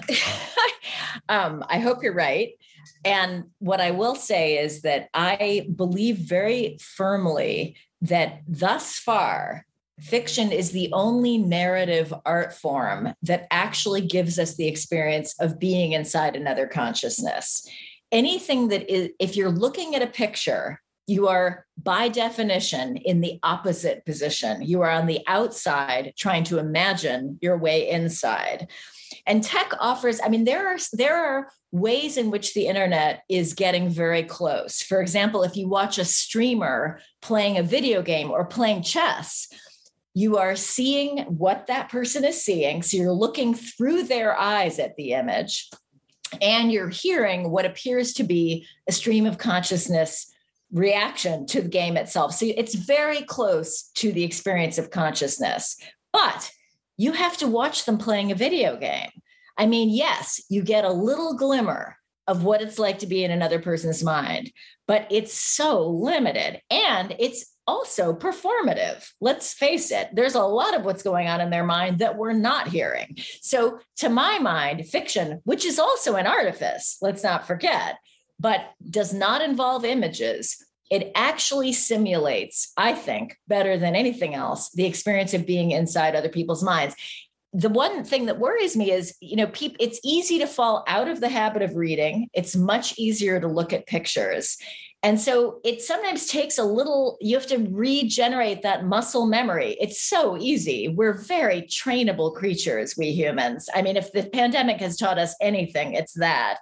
um, I hope you're right. And what I will say is that I believe very firmly that thus far, fiction is the only narrative art form that actually gives us the experience of being inside another consciousness. Anything that is, if you're looking at a picture, you are by definition in the opposite position. You are on the outside trying to imagine your way inside. And tech offers, I mean, there are, there are ways in which the internet is getting very close. For example, if you watch a streamer playing a video game or playing chess, you are seeing what that person is seeing. So you're looking through their eyes at the image, and you're hearing what appears to be a stream of consciousness reaction to the game itself. So it's very close to the experience of consciousness, but you have to watch them playing a video game. I mean, yes, you get a little glimmer of what it's like to be in another person's mind, but it's so limited, and it's also performative. Let's face it, there's a lot of what's going on in their mind that we're not hearing. So to my mind, fiction, which is also an artifice, let's not forget, but does not involve images, it actually simulates, I think, better than anything else, the experience of being inside other people's minds. The one thing that worries me is, you know, people, it's easy to fall out of the habit of reading. It's much easier to look at pictures. And so it sometimes takes a little, you have to regenerate that muscle memory. It's so easy. We're very trainable creatures, we humans. I mean, if the pandemic has taught us anything, it's that.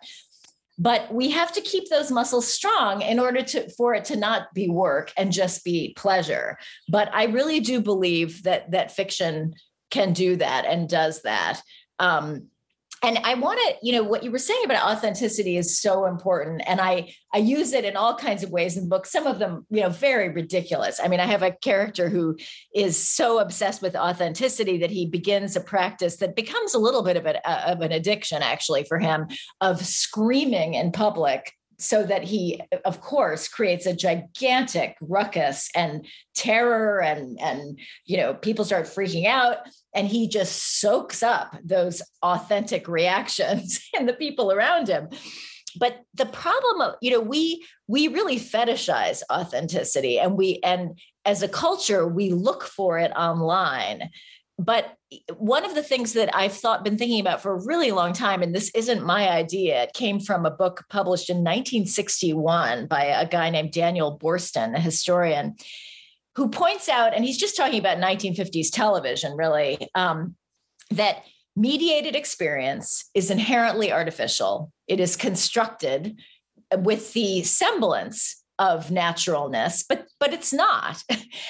But we have to keep those muscles strong in order to, for it to not be work and just be pleasure. But I really do believe that, that fiction can do that and does that. Um, And I want to, you know, what you were saying about authenticity is so important. And I, I use it in all kinds of ways in books, some of them, you know, very ridiculous. I mean, I have a character who is so obsessed with authenticity that he begins a practice that becomes a little bit of, a, of an addiction, actually, for him, of screaming in public, so that he, of course, creates a gigantic ruckus and terror, and, and, you know, people start freaking out, and he just soaks up those authentic reactions in the people around him. But the problem of, you know, we, we really fetishize authenticity, and we, and as a culture, we look for it online. But one of the things that I've thought, been thinking about for a really long time, and this isn't my idea, it came from a book published in nineteen sixty-one by a guy named Daniel Boorstin, a historian, who points out, and he's just talking about nineteen fifties television, really, um, that mediated experience is inherently artificial. It is constructed with the semblance of naturalness, but, but it's not.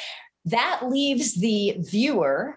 That leaves the viewer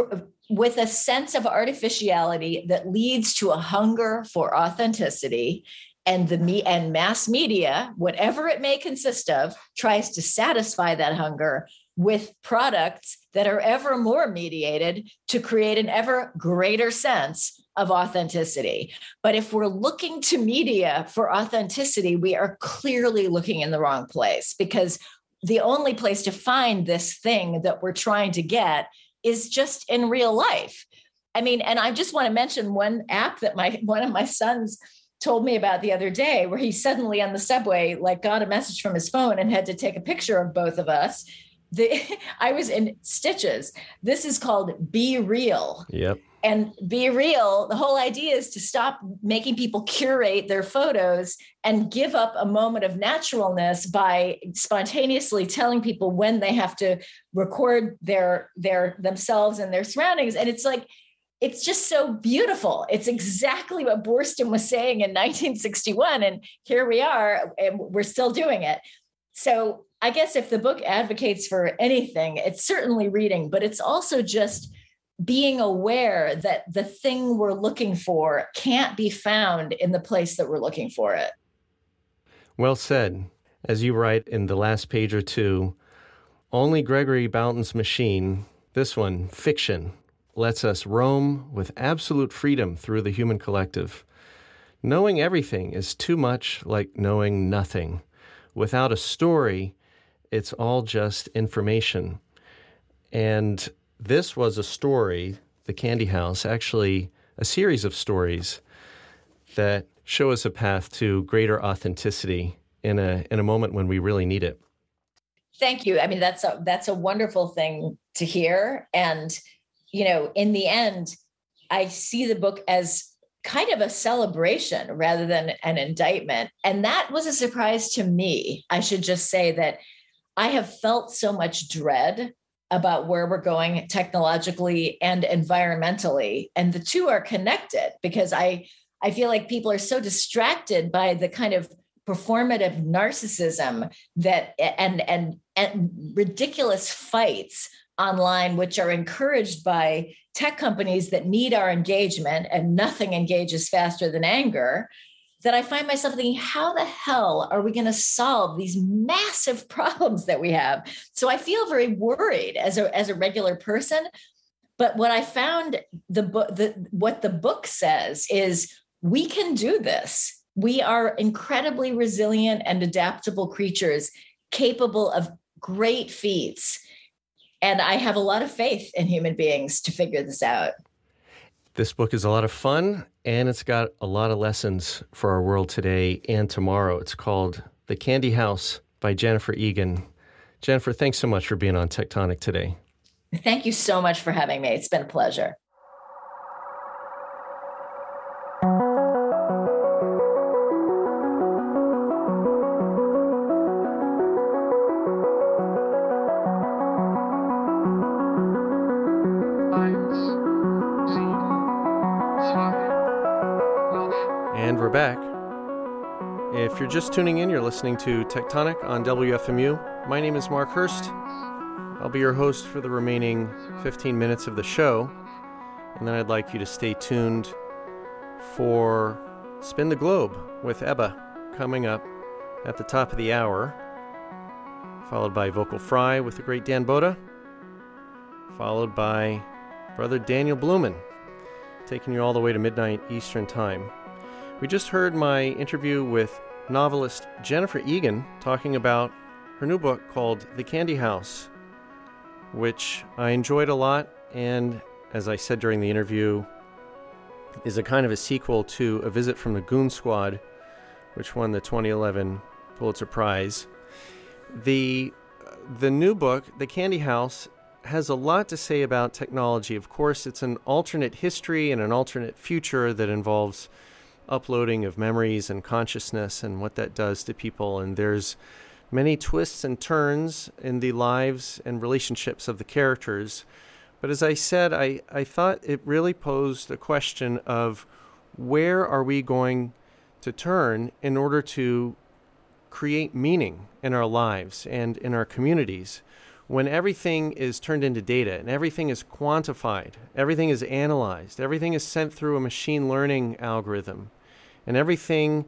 with a sense of artificiality that leads to a hunger for authenticity, and the me and mass media, whatever it may consist of, tries to satisfy that hunger with products that are ever more mediated to create an ever greater sense of authenticity. But if we're looking to media for authenticity, we are clearly looking in the wrong place, because the only place to find this thing that we're trying to get is just in real life. I mean, and I just want to mention one app that my one of my sons told me about the other day, where he suddenly on the subway, like, got a message from his phone and had to take a picture of both of us. The, I was in stitches. This is called Be Real. Yep. And Be Real, the whole idea is to stop making people curate their photos and give up a moment of naturalness by spontaneously telling people when they have to record their their themselves and their surroundings. And it's like, it's just so beautiful. It's exactly what Boorstin was saying in nineteen sixty-one. And here we are, and we're still doing it. So I guess if the book advocates for anything, it's certainly reading, but it's also just being aware that the thing we're looking for can't be found in the place that we're looking for it. Well said. As you write in the last page or two, only Gregory Boughton's machine, this one, fiction, lets us roam with absolute freedom through the human collective. Knowing everything is too much like knowing nothing. Without a story, it's all just information. And this was a story, The Candy House, actually a series of stories that show us a path to greater authenticity in a in a moment when we really need it. Thank you. I mean, that's a that's a wonderful thing to hear. And, you know, in the end, I see the book as kind of a celebration rather than an indictment. And that was a surprise to me. I should just say that I have felt so much dread about where we're going technologically and environmentally. And the two are connected, because I, I feel like people are so distracted by the kind of performative narcissism that and, and, and ridiculous fights online, which are encouraged by tech companies that need our engagement, and nothing engages faster than anger, that I find myself thinking, how the hell are we going to solve these massive problems that we have? So I feel very worried as a, as a regular person. But what I found, the book, the, what the book says is, we can do this. We are incredibly resilient and adaptable creatures, capable of great feats. And I have a lot of faith in human beings to figure this out. This book is a lot of fun, and it's got a lot of lessons for our world today and tomorrow. It's called The Candy House by Jennifer Egan. Jennifer, thanks so much for being on Tectonic today. Thank you so much for having me. It's been a pleasure. And we're back. If you're just tuning in, you're listening to Tectonic on W F M U. My name is Mark Hurst. I'll be your host for the remaining fifteen minutes of the show. And then I'd like you to stay tuned for Spin the Globe with Ebba coming up at the top of the hour, followed by Vocal Fry with the great Dan Boda, followed by Brother Daniel Blumen, taking you all the way to midnight Eastern Time. We just heard my interview with novelist Jennifer Egan talking about her new book called The Candy House, which I enjoyed a lot, and as I said during the interview, is a kind of a sequel to A Visit from the Goon Squad, which won the twenty eleven Pulitzer Prize. The, the new book, The Candy House, has a lot to say about technology. Of course, it's an alternate history and an alternate future that involves uploading of memories and consciousness and what that does to people. And there's many twists and turns in the lives and relationships of the characters. But as I said, I, I thought it really posed a question of where are we going to turn in order to create meaning in our lives and in our communities when everything is turned into data and everything is quantified, everything is analyzed, everything is sent through a machine learning algorithm, and everything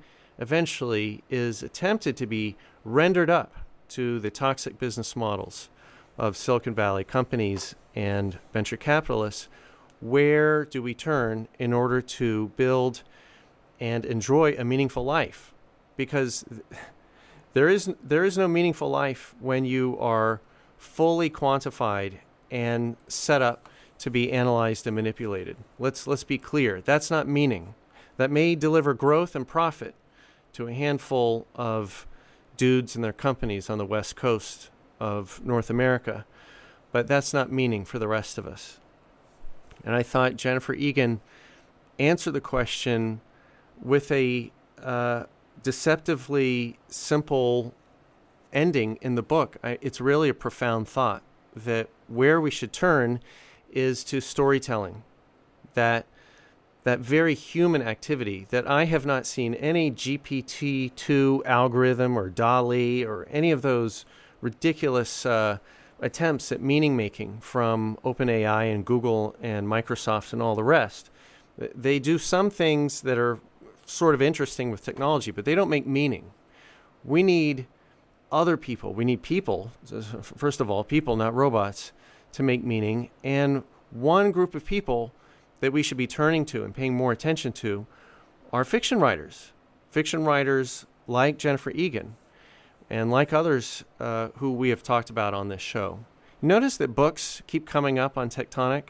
eventually is attempted to be rendered up to the toxic business models of Silicon Valley companies and venture capitalists, where do we turn in order to build and enjoy a meaningful life? Because there is there is no meaningful life when you are fully quantified and set up to be analyzed and manipulated. Let's let's be clear. That's not meaning. That may deliver growth and profit to a handful of dudes and their companies on the West Coast of North America, but that's not meaning for the rest of us. And I thought Jennifer Egan answered the question with a uh, deceptively simple ending in the book. I, it's really a profound thought that where we should turn is to storytelling, that that very human activity that I have not seen any G P T two algorithm or DALL-E or any of those ridiculous uh, attempts at meaning making from OpenAI and Google and Microsoft and all the rest. They do some things that are sort of interesting with technology, but they don't make meaning. We need other people. We need people, first of all, people, not robots, to make meaning. And one group of people that we should be turning to and paying more attention to are fiction writers. Fiction writers like Jennifer Egan and like others uh, who we have talked about on this show. Notice that books keep coming up on Tectonic.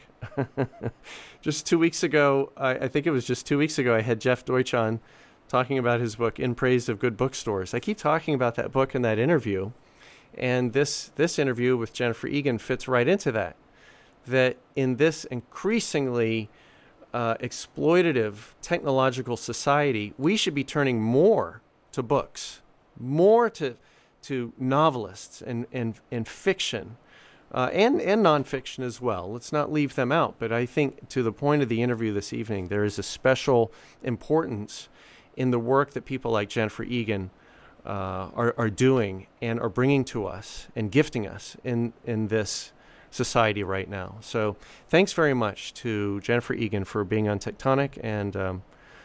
Just two weeks ago, I, I think it was just two weeks ago, I had Jeff Deutsch on talking about his book, In Praise of Good Bookstores. I keep talking about that book in that interview, and this this interview with Jennifer Egan fits right into that. That in this increasingly uh, exploitative technological society, we should be turning more to books, more to to novelists and and, and fiction, uh, and and nonfiction as well. Let's not leave them out. But I think to the point of the interview this evening, there is a special importance in the work that people like Jennifer Egan uh, are are doing and are bringing to us and gifting us in in this society right now. So thanks very much to Jennifer Egan for being on Tectonic, and um,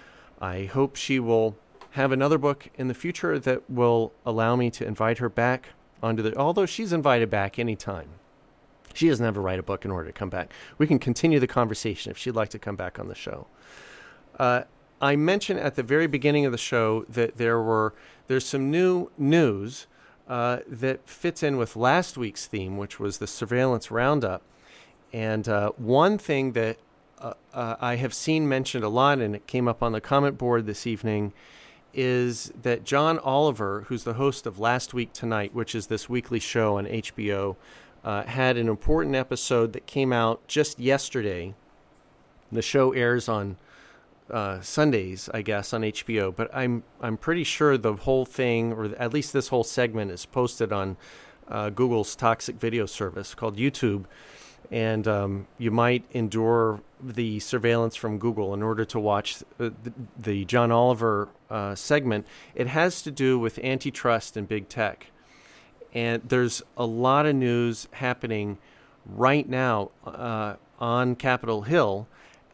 I hope she will have another book in the future that will allow me to invite her back onto the, although she's invited back anytime. She doesn't have to write a book in order to come back. We can continue the conversation if she'd like to come back on the show. Uh, I mentioned at the very beginning of the show that there were there's some new news Uh, that fits in with last week's theme, which was the surveillance roundup. And uh, one thing that uh, uh, I have seen mentioned a lot, and it came up on the comment board this evening, is that John Oliver, who's the host of Last Week Tonight, which is this weekly show on H B O, uh, had an important episode that came out just yesterday. The show airs on Uh, Sundays, I guess, on H B O, but I'm I'm pretty sure the whole thing, or at least this whole segment, is posted on uh, Google's toxic video service called YouTube, and um, you might endure the surveillance from Google in order to watch the, the John Oliver uh, segment. It has to do with antitrust and big tech, and there's a lot of news happening right now uh, on Capitol Hill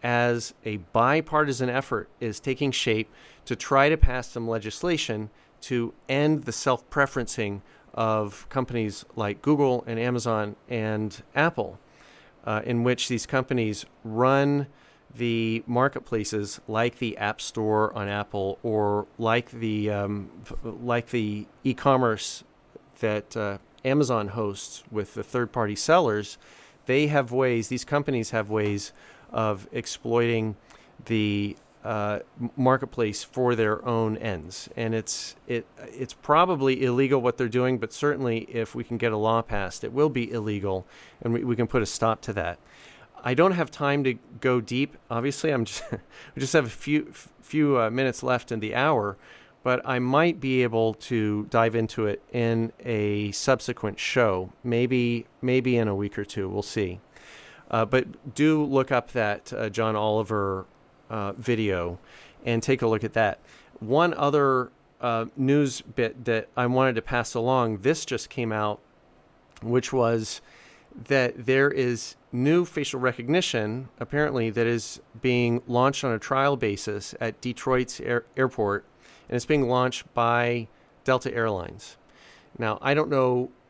as a bipartisan effort is taking shape to try to pass some legislation to end the self-preferencing of companies like Google and Amazon and Apple, uh, in which these companies run the marketplaces like the App Store on Apple, or like the um, like the e-commerce that uh, Amazon hosts with the third-party sellers. They have ways; these companies have ways of exploiting the uh, marketplace for their own ends, and it's it it's probably illegal what they're doing. But certainly, if we can get a law passed, it will be illegal, and we, we can put a stop to that. I don't have time to go deep. Obviously, I'm just we just have a few few uh, minutes left in the hour, but I might be able to dive into it in a subsequent show, maybe maybe in a week or two. We'll see. Uh, but do look up that uh, John Oliver uh, video and take a look at that. One other uh, news bit that I wanted to pass along, this just came out, which was that there is new facial recognition, apparently, that is being launched on a trial basis at Detroit's air- airport, and it's being launched by Delta Airlines. Now, I don't know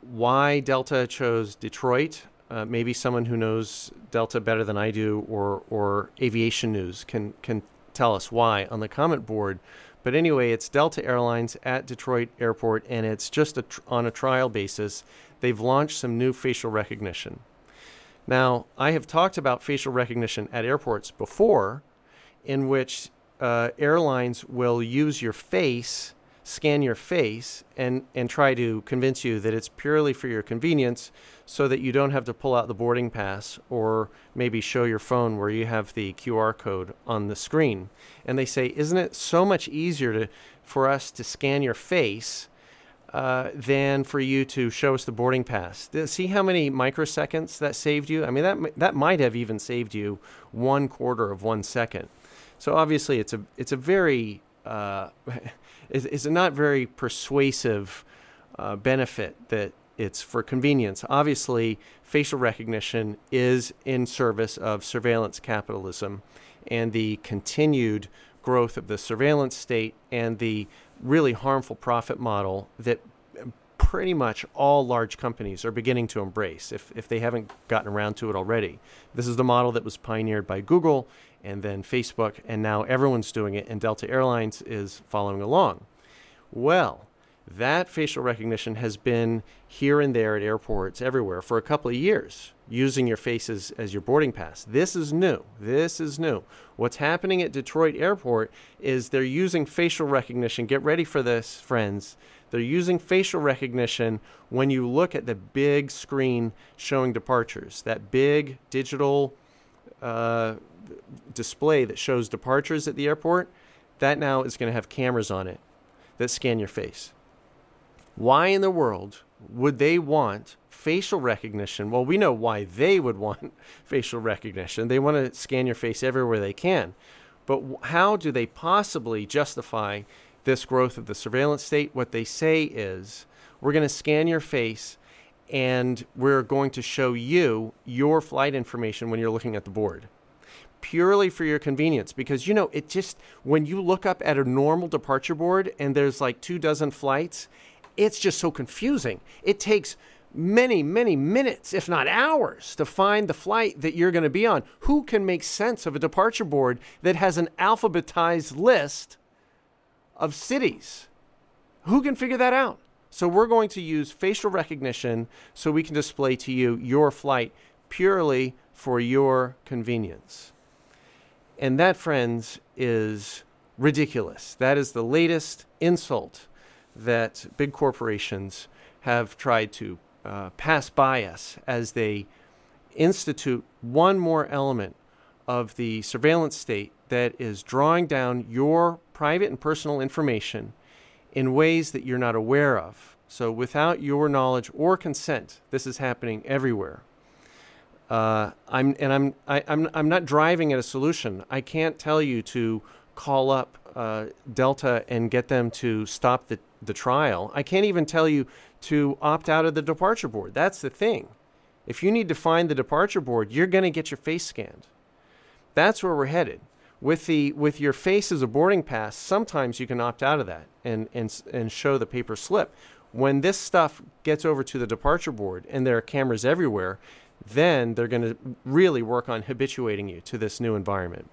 why Delta chose Detroit. Uh, maybe someone who knows Delta better than I do, or or aviation news can can tell us why on the comment board. But anyway, it's Delta Airlines at Detroit Airport, and it's just a tr- on a trial basis. They've launched some new facial recognition. Now, I have talked about facial recognition at airports before, in which uh, airlines will use your face, scan your face, and, and try to convince you that it's purely for your convenience so that you don't have to pull out the boarding pass or maybe show your phone where you have the Q R code on the screen. And they say, isn't it so much easier to for us to scan your face uh, than for you to show us the boarding pass? See how many microseconds that saved you? I mean, that that might have even saved you one quarter of one second. So obviously, it's a it's a very uh, it's, it's a not very persuasive uh, benefit that it's for convenience. Obviously, facial recognition is in service of surveillance capitalism and the continued growth of the surveillance state and the really harmful profit model that pretty much all large companies are beginning to embrace, if, if they haven't gotten around to it already. This is the model that was pioneered by Google and then Facebook, and now everyone's doing it, and Delta Airlines is following along. Well, that facial recognition has been here and there at airports everywhere for a couple of years, using your faces as your boarding pass. This is new. This is new. What's happening at Detroit Airport is they're using facial recognition. Get ready for this, friends. They're using facial recognition when you look at the big screen showing departures, that big digital uh, display that shows departures at the airport. That now is going to have cameras on it that scan your face. Why in the world would they want facial recognition? Well, we know why they would want facial recognition. They want to scan your face everywhere they can. But how do they possibly justify this growth of the surveillance state? What they say is, we're going to scan your face and we're going to show you your flight information when you're looking at the board, purely for your convenience. Because, you know, it just, when you look up at a normal departure board and there's like two dozen flights, it's just so confusing. It takes many, many minutes, if not hours, to find the flight that you're going to be on. Who can make sense of a departure board that has an alphabetized list of cities? Who can figure that out? So we're going to use facial recognition so we can display to you your flight purely for your convenience. And that, friends, is ridiculous. That is the latest insult that big corporations have tried to uh, pass by us as they institute one more element of the surveillance state that is drawing down your private and personal information in ways that you're not aware of. So without your knowledge or consent, this is happening everywhere. Uh, I'm and I'm I, I'm I'm not driving at a solution. I can't tell you to call up uh, Delta and get them to stop the the trial. I can't even tell you to opt out of the departure board. That's the thing. If you need to find the departure board, you're going to get your face scanned. That's where we're headed. With the with your face as a boarding pass, sometimes you can opt out of that and and and show the paper slip. When this stuff gets over to the departure board and there are cameras everywhere, then they're going to really work on habituating you to this new environment.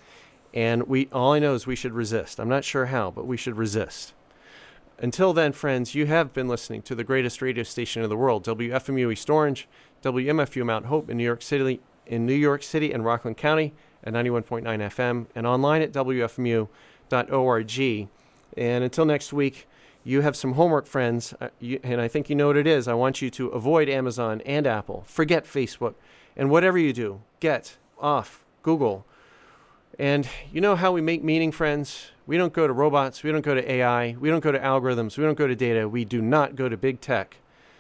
And we all I know is we should resist. I'm not sure how, but we should resist. Until then, friends, you have been listening to the greatest radio station in the world, W F M U East Orange, W M F U Mount Hope in New York City, in New York City and Rockland County at ninety-one point nine F M, and online at W F M U dot org. And until next week, you have some homework, friends, uh, you, and I think you know what it is. I want you to avoid Amazon and Apple. Forget Facebook. And whatever you do, get off Google. And you know how we make meaning, friends? We don't go to robots. We don't go to A I. We don't go to algorithms. We don't go to data. We do not go to big tech.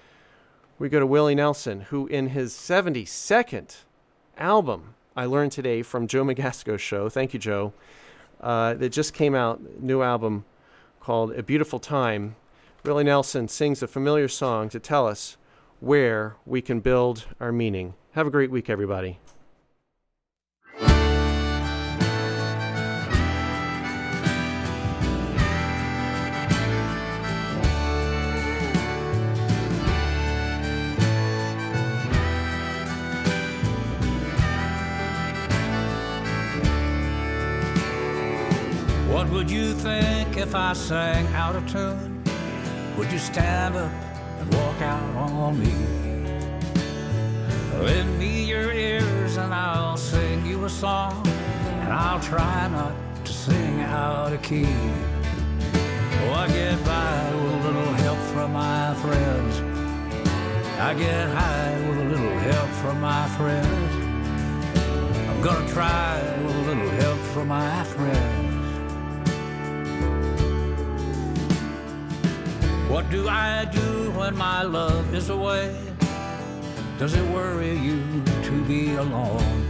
We go to Willie Nelson, who in his seventy-second album, I learned today from Joe Magasco's show, thank you, Joe, uh, that just came out, new album called A Beautiful Time. Willie Nelson sings a familiar song to tell us where we can build our meaning. Have a great week, everybody. What would you think if I sang out of tune? Would you stand up and walk out on me? Lend me your ears and I'll sing you a song, and I'll try not to sing out of key. Oh, I get by with a little help from my friends. I get high with a little help from my friends. I'm gonna try with a little help from my friends. What do I do when my love is away? Does it worry you to be alone?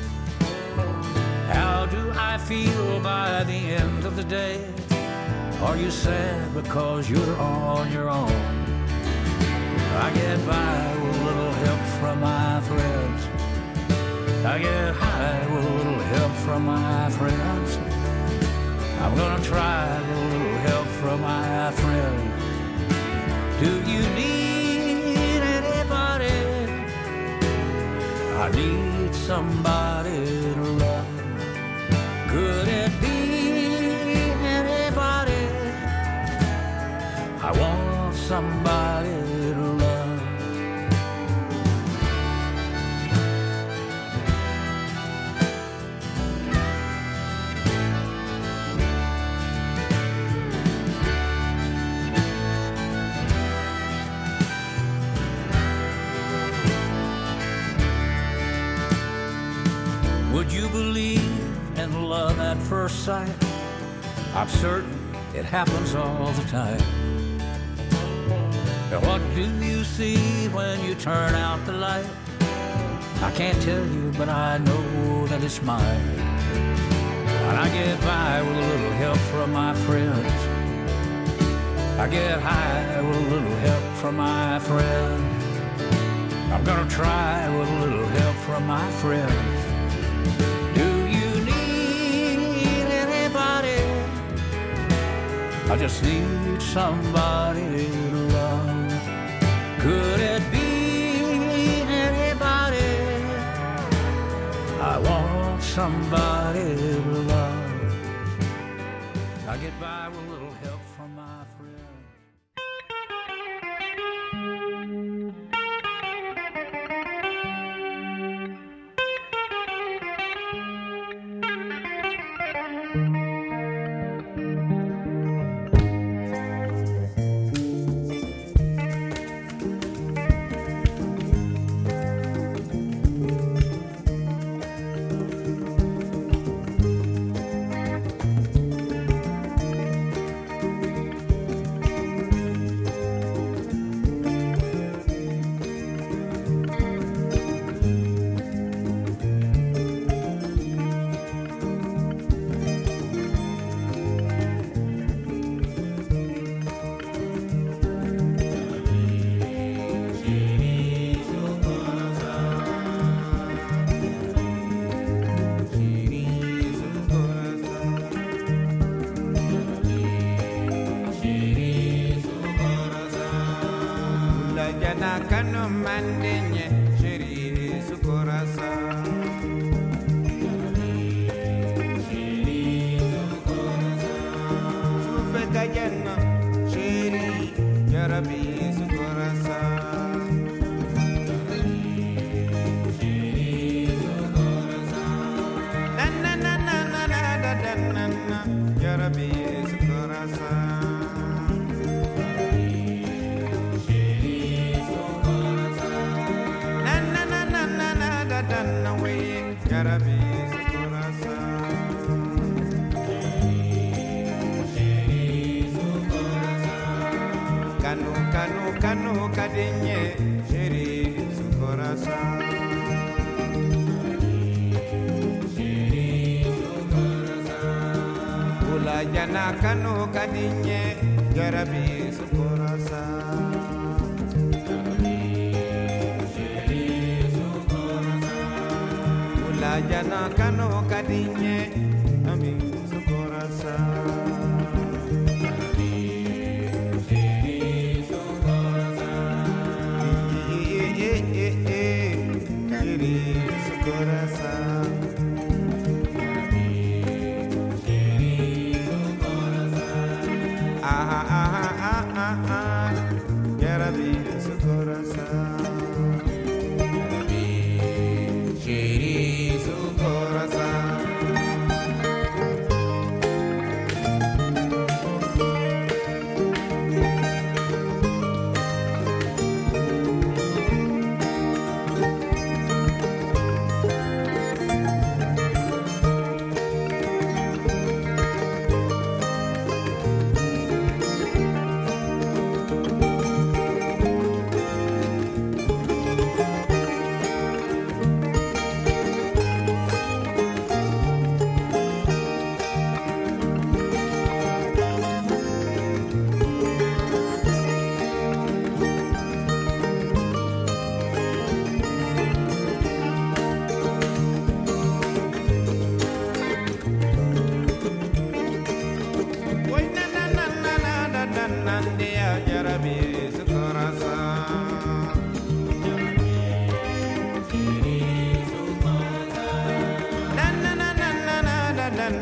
How do I feel by the end of the day? Are you sad because you're on your own? I get by with a little help from my friends. I get high with a little help from my friends. I'm gonna try with a little help from my friends. Do you need anybody? I need somebody to love. Could it be anybody? I want somebody to love. Would you believe in love at first sight? I'm certain it happens all the time. And what do you see when you turn out the light? I can't tell you, but I know that it's mine. And I get by with a little help from my friends. I get high with a little help from my friends. I'm gonna try with a little help from my friends. I just need somebody to love. Could it be anybody? I want somebody to love. I get by with a little help from my friends.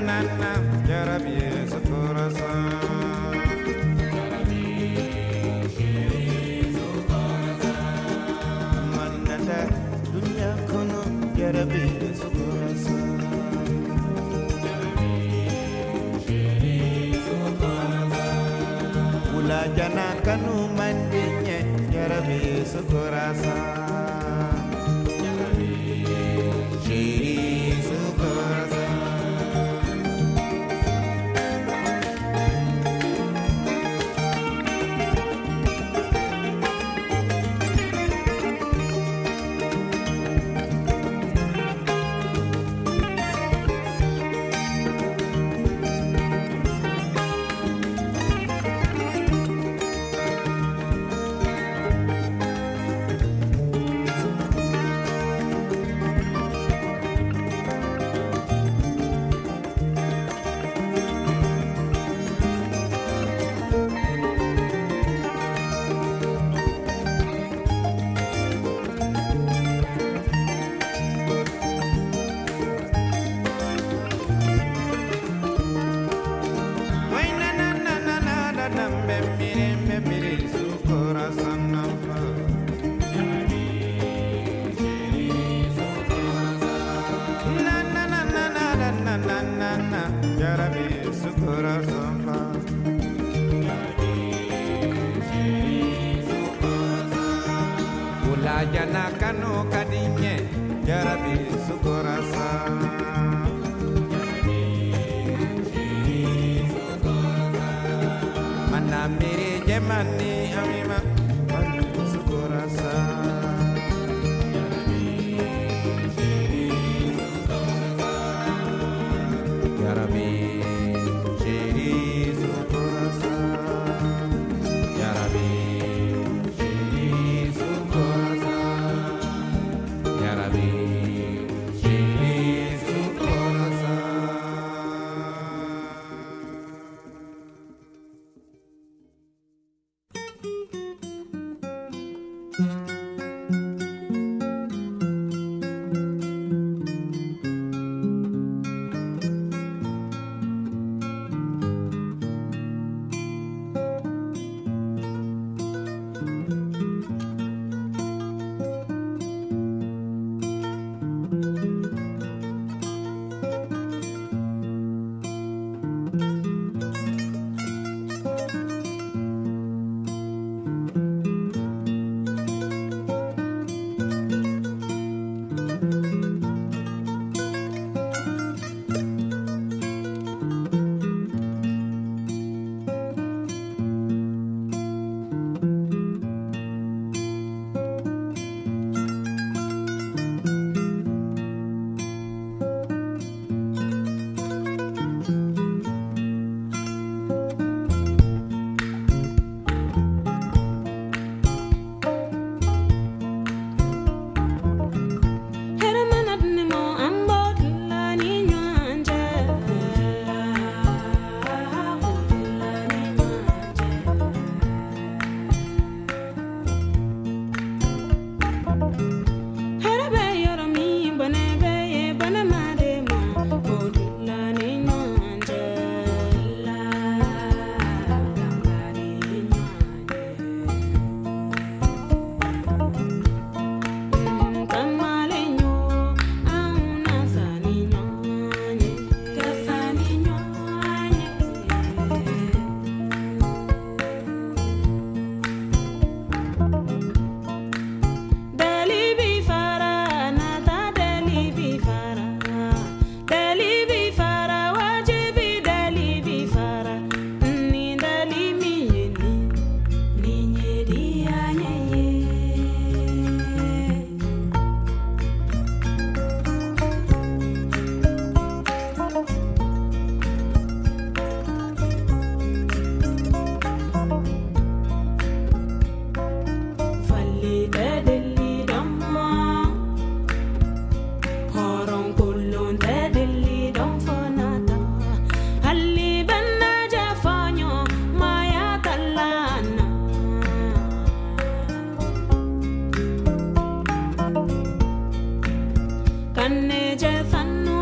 Kanne je sannu